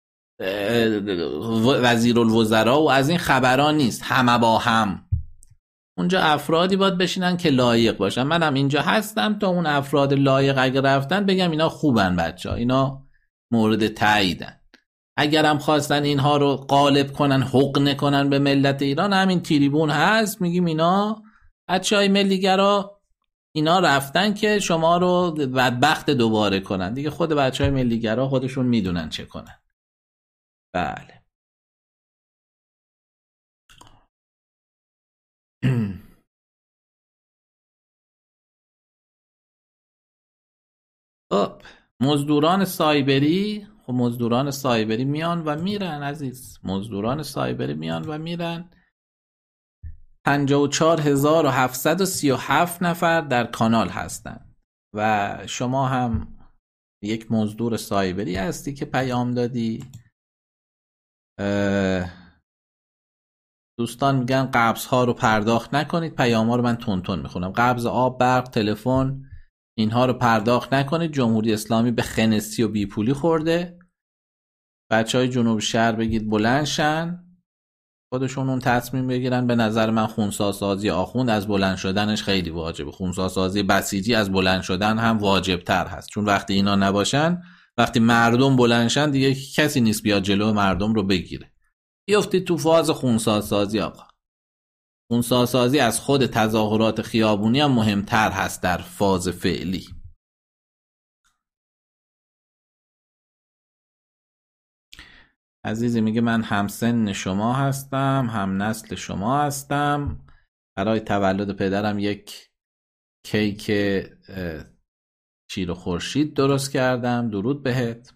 وزیر الوزراء و از این خبران نیست. همه با هم اونجا افرادی باید بشینن که لایق باشن. منم اینجا هستم تا اون افراد لایق اگه رفتن بگم اینا خوبن، بچه ها اینا مورد تاییدن. اگرم خواستن اینها رو غالب کنن، حقنه کنن به ملت ایران، همین تریبون هست میگیم اینا بچهای ملیگرا اینا رفتن که شما رو بدبخت دوباره کنن دیگه. خود بچهای ملیگرا خودشون میدونن چه کنن. بله خب مزدوران سایبری، خب مزدوران سایبری میان و میرن عزیز، مزدوران سایبری میان و میرن. پنجاه و چهار هزار و هفتصد و سی و هفت نفر در کانال هستن و شما هم یک مزدور سایبری هستی که پیام دادی. دوستان میگن قبض ها رو پرداخت نکنید، پیام ها رو من تون تون میخونم. قبض آب، برق، تلفن اینها رو پرداخت نکنید. جمهوری اسلامی به خنسی و بیپولی خورده. بچه های جنوب شهر بگید بلند شن، خودشون اون تصمیم بگیرن. به نظر من خونساسازی آخوند از بلند شدنش خیلی واجبه. خونساسازی بسیجی از بلند شدن هم واجب تر هست، چون وقتی اینا نباشن، وقتی مردم بلندشن دیگه کسی نیست بیاد جلو مردم رو بگیره. بیافتید تو فاز خونساسازی آقا. خونساسازی از خود تظاهرات خیابونی هم مهمتر هست در فاز فعلی. عزیزی میگه من همسن شما هستم، هم نسل شما هستم. برای تولد پدرم یک کیک شیر و خورشید درست کردم. درود بهت.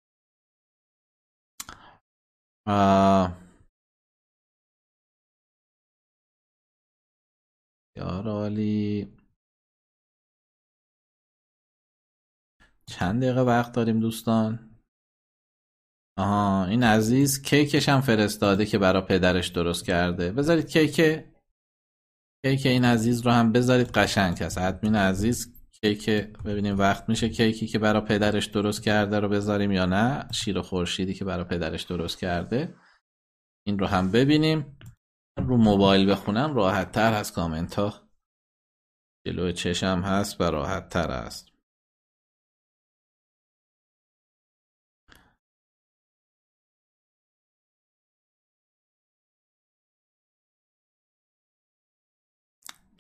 یار عالی. چند دقیقه وقت داریم دوستان؟ آها این عزیز کیکش هم فرستاده که برای پدرش درست کرده. بذارید کیک کیک این عزیز رو هم بذارید، قشنگ هست. ادمین عزیز کیک، ببینیم وقت میشه کیکی که برای پدرش درست کرده رو بذاریم یا نه. شیر و خورشیدی که برای پدرش درست کرده این رو هم ببینیم. رو موبایل بخونم راحت تر هست، کامنت ها جلوی چشم هست و راحت تر هست.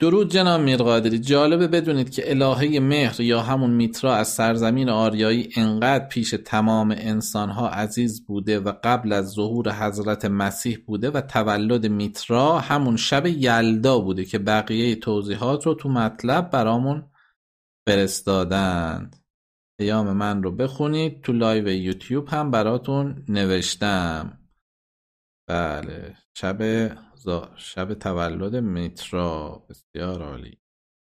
درود جناب میرقادری. جالبه بدونید که الهه مهر یا همون میترا از سرزمین آریایی انقدر پیش تمام انسانها عزیز بوده و قبل از ظهور حضرت مسیح بوده و تولد میترا همون شب یلدا بوده که بقیه توضیحات رو تو مطلب برامون فرستادند. پیام من رو بخونید، تو لایو یوتیوب هم براتون نوشتم. بله، شب زا... شب تولد میترا. بسیار عالی.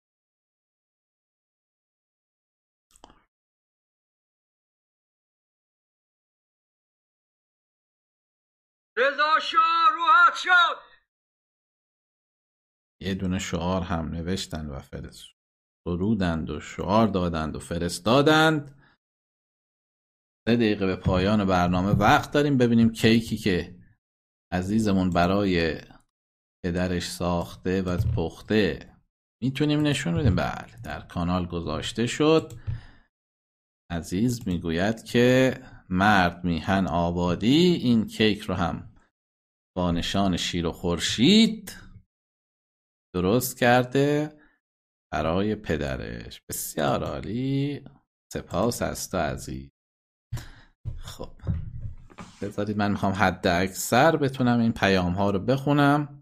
رضا شاه روحت شد. یه دونه شعار هم نوشتن و فرست درودند و شعار دادند و فرستادند. سه دقیقه به پایان برنامه وقت داریم، ببینیم کیکی که عزیزمون برای پدرش ساخته و پخته میتونیم نشون بدیم. بله، در کانال گذاشته شد. عزیز میگوید که مرد میهن آبادی. این کیک رو هم با نشان شیر و خورشید درست کرده برای پدرش. بسیار عالی، سپاس از تو عزیز. خب بذارید من میخوام حد اکثر بتونم این پیام ها رو بخونم.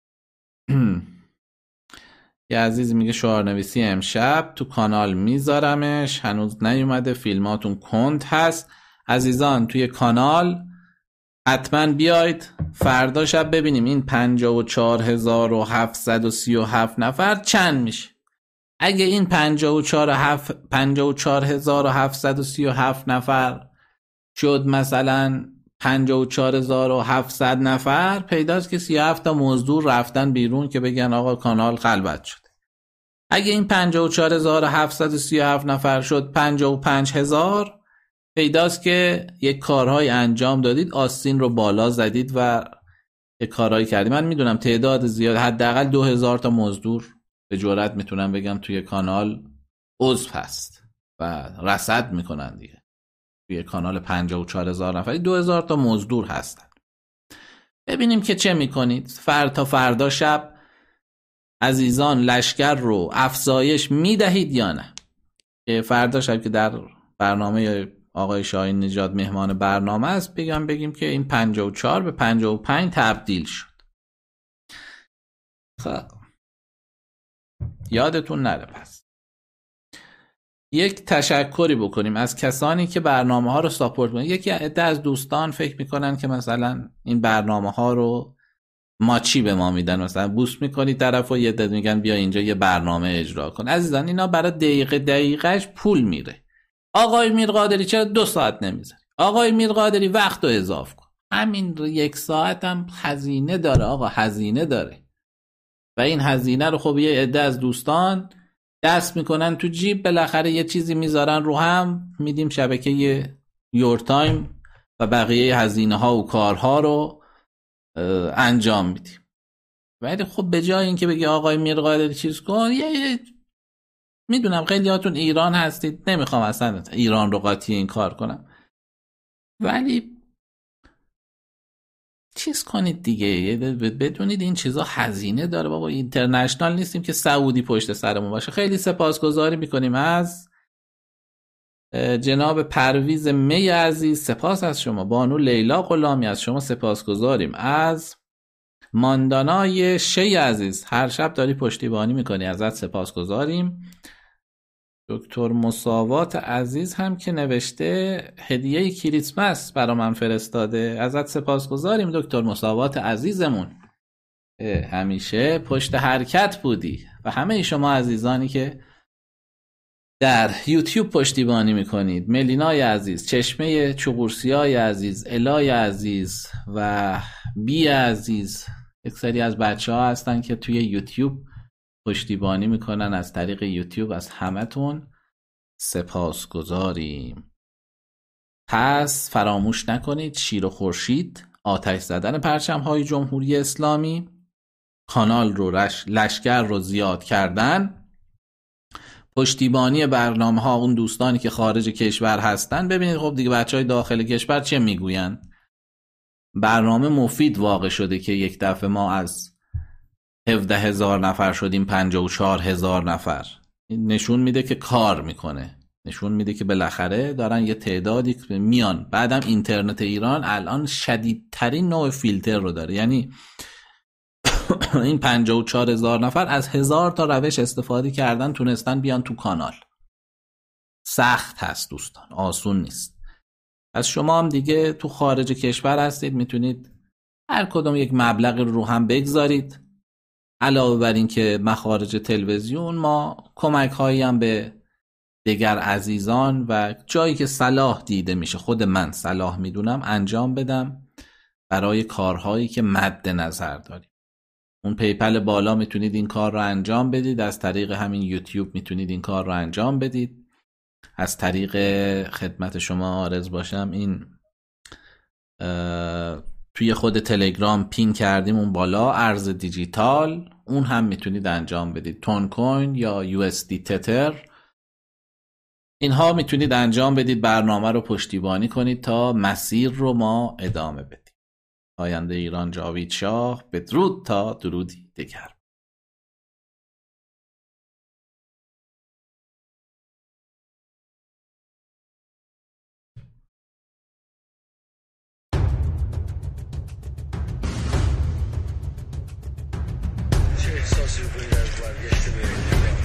یه عزیز میگه شعارنویسی امشب تو کانال میذارمش، هنوز نیومده، فیلماتون کند هست. عزیزان توی کانال حتما بیاید فردا شب ببینیم این پنجاه و چهار هزار و هفتصد و سی و هفت نفر چند میشه. اگه این پنجاه و چهار هزار و هفتصد و سی و هفت نفر شد مثلا پنجاه و چهار هزار و هفتصد نفر، پیداست که سی و هفت تا مزدور رفتن بیرون که بگن آقا کانال خلوت شده. اگه این پنجاه و چهار هزار و هفتصد و سی و هفت نفر شد پنجاه و پنج هزار، پیداست که یک کارهای انجام دادید، آستین رو بالا زدید و یک کارهایی کردید. من میدونم تعداد زیاد، حداقل دو هزار تا مزدور به جرئت میتونم بگم توی کانال عضو هست و رصد میکنن دیگه. توی کانال پنجاه و چهار هزار نفری دو هزار تا مزدور هستن. ببینیم که چه میکنید. فردا تا فردا شب عزیزان لشکر رو افزایش میدهید یا نه؟ فردا شب که در برنامه آقای شاهین نژاد مهمان برنامه است، بگم بگیم که این پنجاه و چهار به پنجاه و پنج تبدیل شد. خب یادتون نره. پس یک تشکری بکنیم از کسانی که برنامه ها رو ساپورت میکنن. یکی عده از دوستان فکر میکنن که مثلا این برنامه ها رو ماچی به ما میدن، مثلا بوست میکنی طرف و یه عده میگن بیا اینجا یه برنامه اجرا کن. عزیزان اینا برای دقیقه دقیقش پول میره. آقای میرقادری چرا دو ساعت نمیذاری؟ آقای میرقادری وقت رو اضاف کن. همین یک ساعت هم هزینه داره آقا، هزینه داره. و این هزینه رو خب یه عده از دوستان دست میکنن تو جیب، بالاخره یه چیزی میذارن رو هم، میدیم شبکه یه یور تایم و بقیه هزینه ها و کارها رو انجام میدیم. ولی خب به جای اینکه بگی آقای میرقادری چیز کن، یه میدونم خیلی هاتون ایران هستید، نمیخوام اصلا ایران رو قاطی این کار کنم، ولی چیز کنید دیگه. بدونید این چیزا هزینه داره بابا. اینترنشنال نیستیم که سعودی پشت سرمون باشه. خیلی سپاسگزاری میکنیم از جناب پرویز می عزیز، سپاس از شما. بانو لیلا غلامی از شما سپاسگزاریم. از ماندانای شی عزیز، هر شب داری پشتیبانی میکنی، ازت سپاسگزاریم. دکتر مساوات عزیز هم که نوشته هدیه کریسمس برا من فرستاده، ازت سپاسگزاریم دکتر مساوات عزیزمون. همیشه پشت حرکت بودی. و همه شما عزیزانی که در یوتیوب پشتیبانی میکنید، ملینای عزیز، چشمه چوغورسیای عزیز، الای عزیز و بی عزیز، یک سری از بچه ها هستن که توی یوتیوب پشتیبانی میکنن از طریق یوتیوب. از همتون سپاسگزاریم. پس فراموش نکنید شیر و خورشید، آتش زدن پرچم های جمهوری اسلامی، کانال رو رش... لشکر رو زیاد کردن، پشتیبانی برنامه ها اون دوستانی که خارج کشور هستن. ببینید خب دیگه بچه های داخل کشور چه میگوین. برنامه مفید واقع شده که یک دفعه ما از هفده هزار نفر شدیم پنجاه و چهار هزار نفر. این نشون میده که کار میکنه، نشون میده که بالاخره دارن یه تعدادی میان. بعدم اینترنت ایران الان شدیدترین نوع فیلتر رو داره، یعنی این پنجاه و چهار هزار نفر از هزار تا روش استفاده کردن تونستن بیان تو کانال. سخت هست دوستان، آسون نیست. از شما هم دیگه تو خارج کشور هستید، میتونید هر کدوم یک مبلغ رو هم بگذارید. علاوه بر این که مخارج تلویزیون ما کمک هایی هم به دیگر عزیزان و جایی که صلاح دیده میشه، خود من صلاح میدونم انجام بدم برای کارهایی که مد نظر داریم. اون پیپل بالا میتونید این کار رو انجام بدید، از طریق همین یوتیوب میتونید این کار رو انجام بدید، از طریق خدمت شما عرض باشم این توی خود تلگرام پین کردیم اون بالا ارز دیجیتال، اون هم میتونید انجام بدید. تون کوین یا یو اس دی تتر، اینها میتونید انجام بدید، برنامه رو پشتیبانی کنید تا مسیر رو ما ادامه بدیم. آینده ایران جاوید شاه. بدرود تا درودی دیگر. چه احساسی رو باید از برگشت به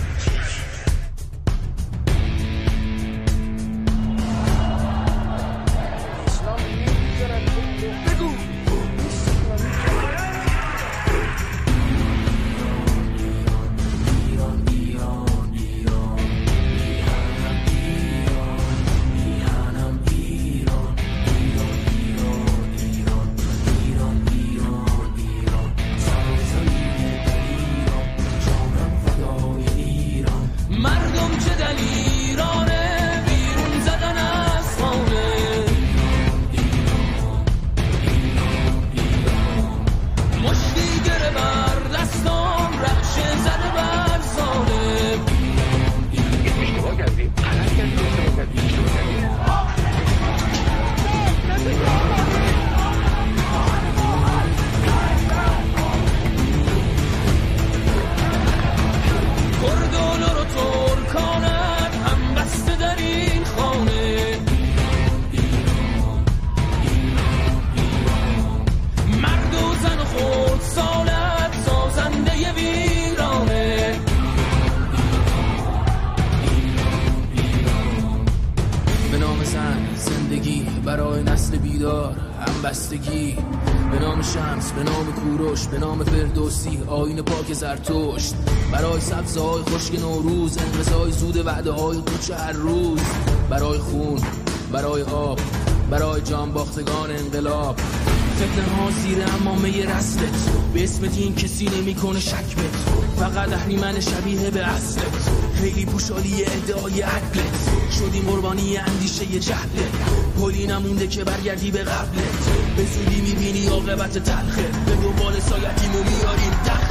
برای نسل بیدار همبستگی، به نام شمس، به نام کوروش، به نام فردوسی، آیین پاک زرتشت، برای سبزهای خشک نوروز، انقضای زود وعده های قوچ هر روز، برای خون، برای آب، برای جان باختگان انقلاب. فتنه ها زیر امامه رسلت، به اسم دین کسی نمی کنه شک بت، فقط اهریمن شبیه به اصلت، خیلی پوشالی ادعای عقلت، شدیم قربانی اندیشه جهلت، پلی نمونده که برگردی به قبلت، به زودی میبینی عاقبت تلخت، به دنبال سایتیمو میاریم دخل.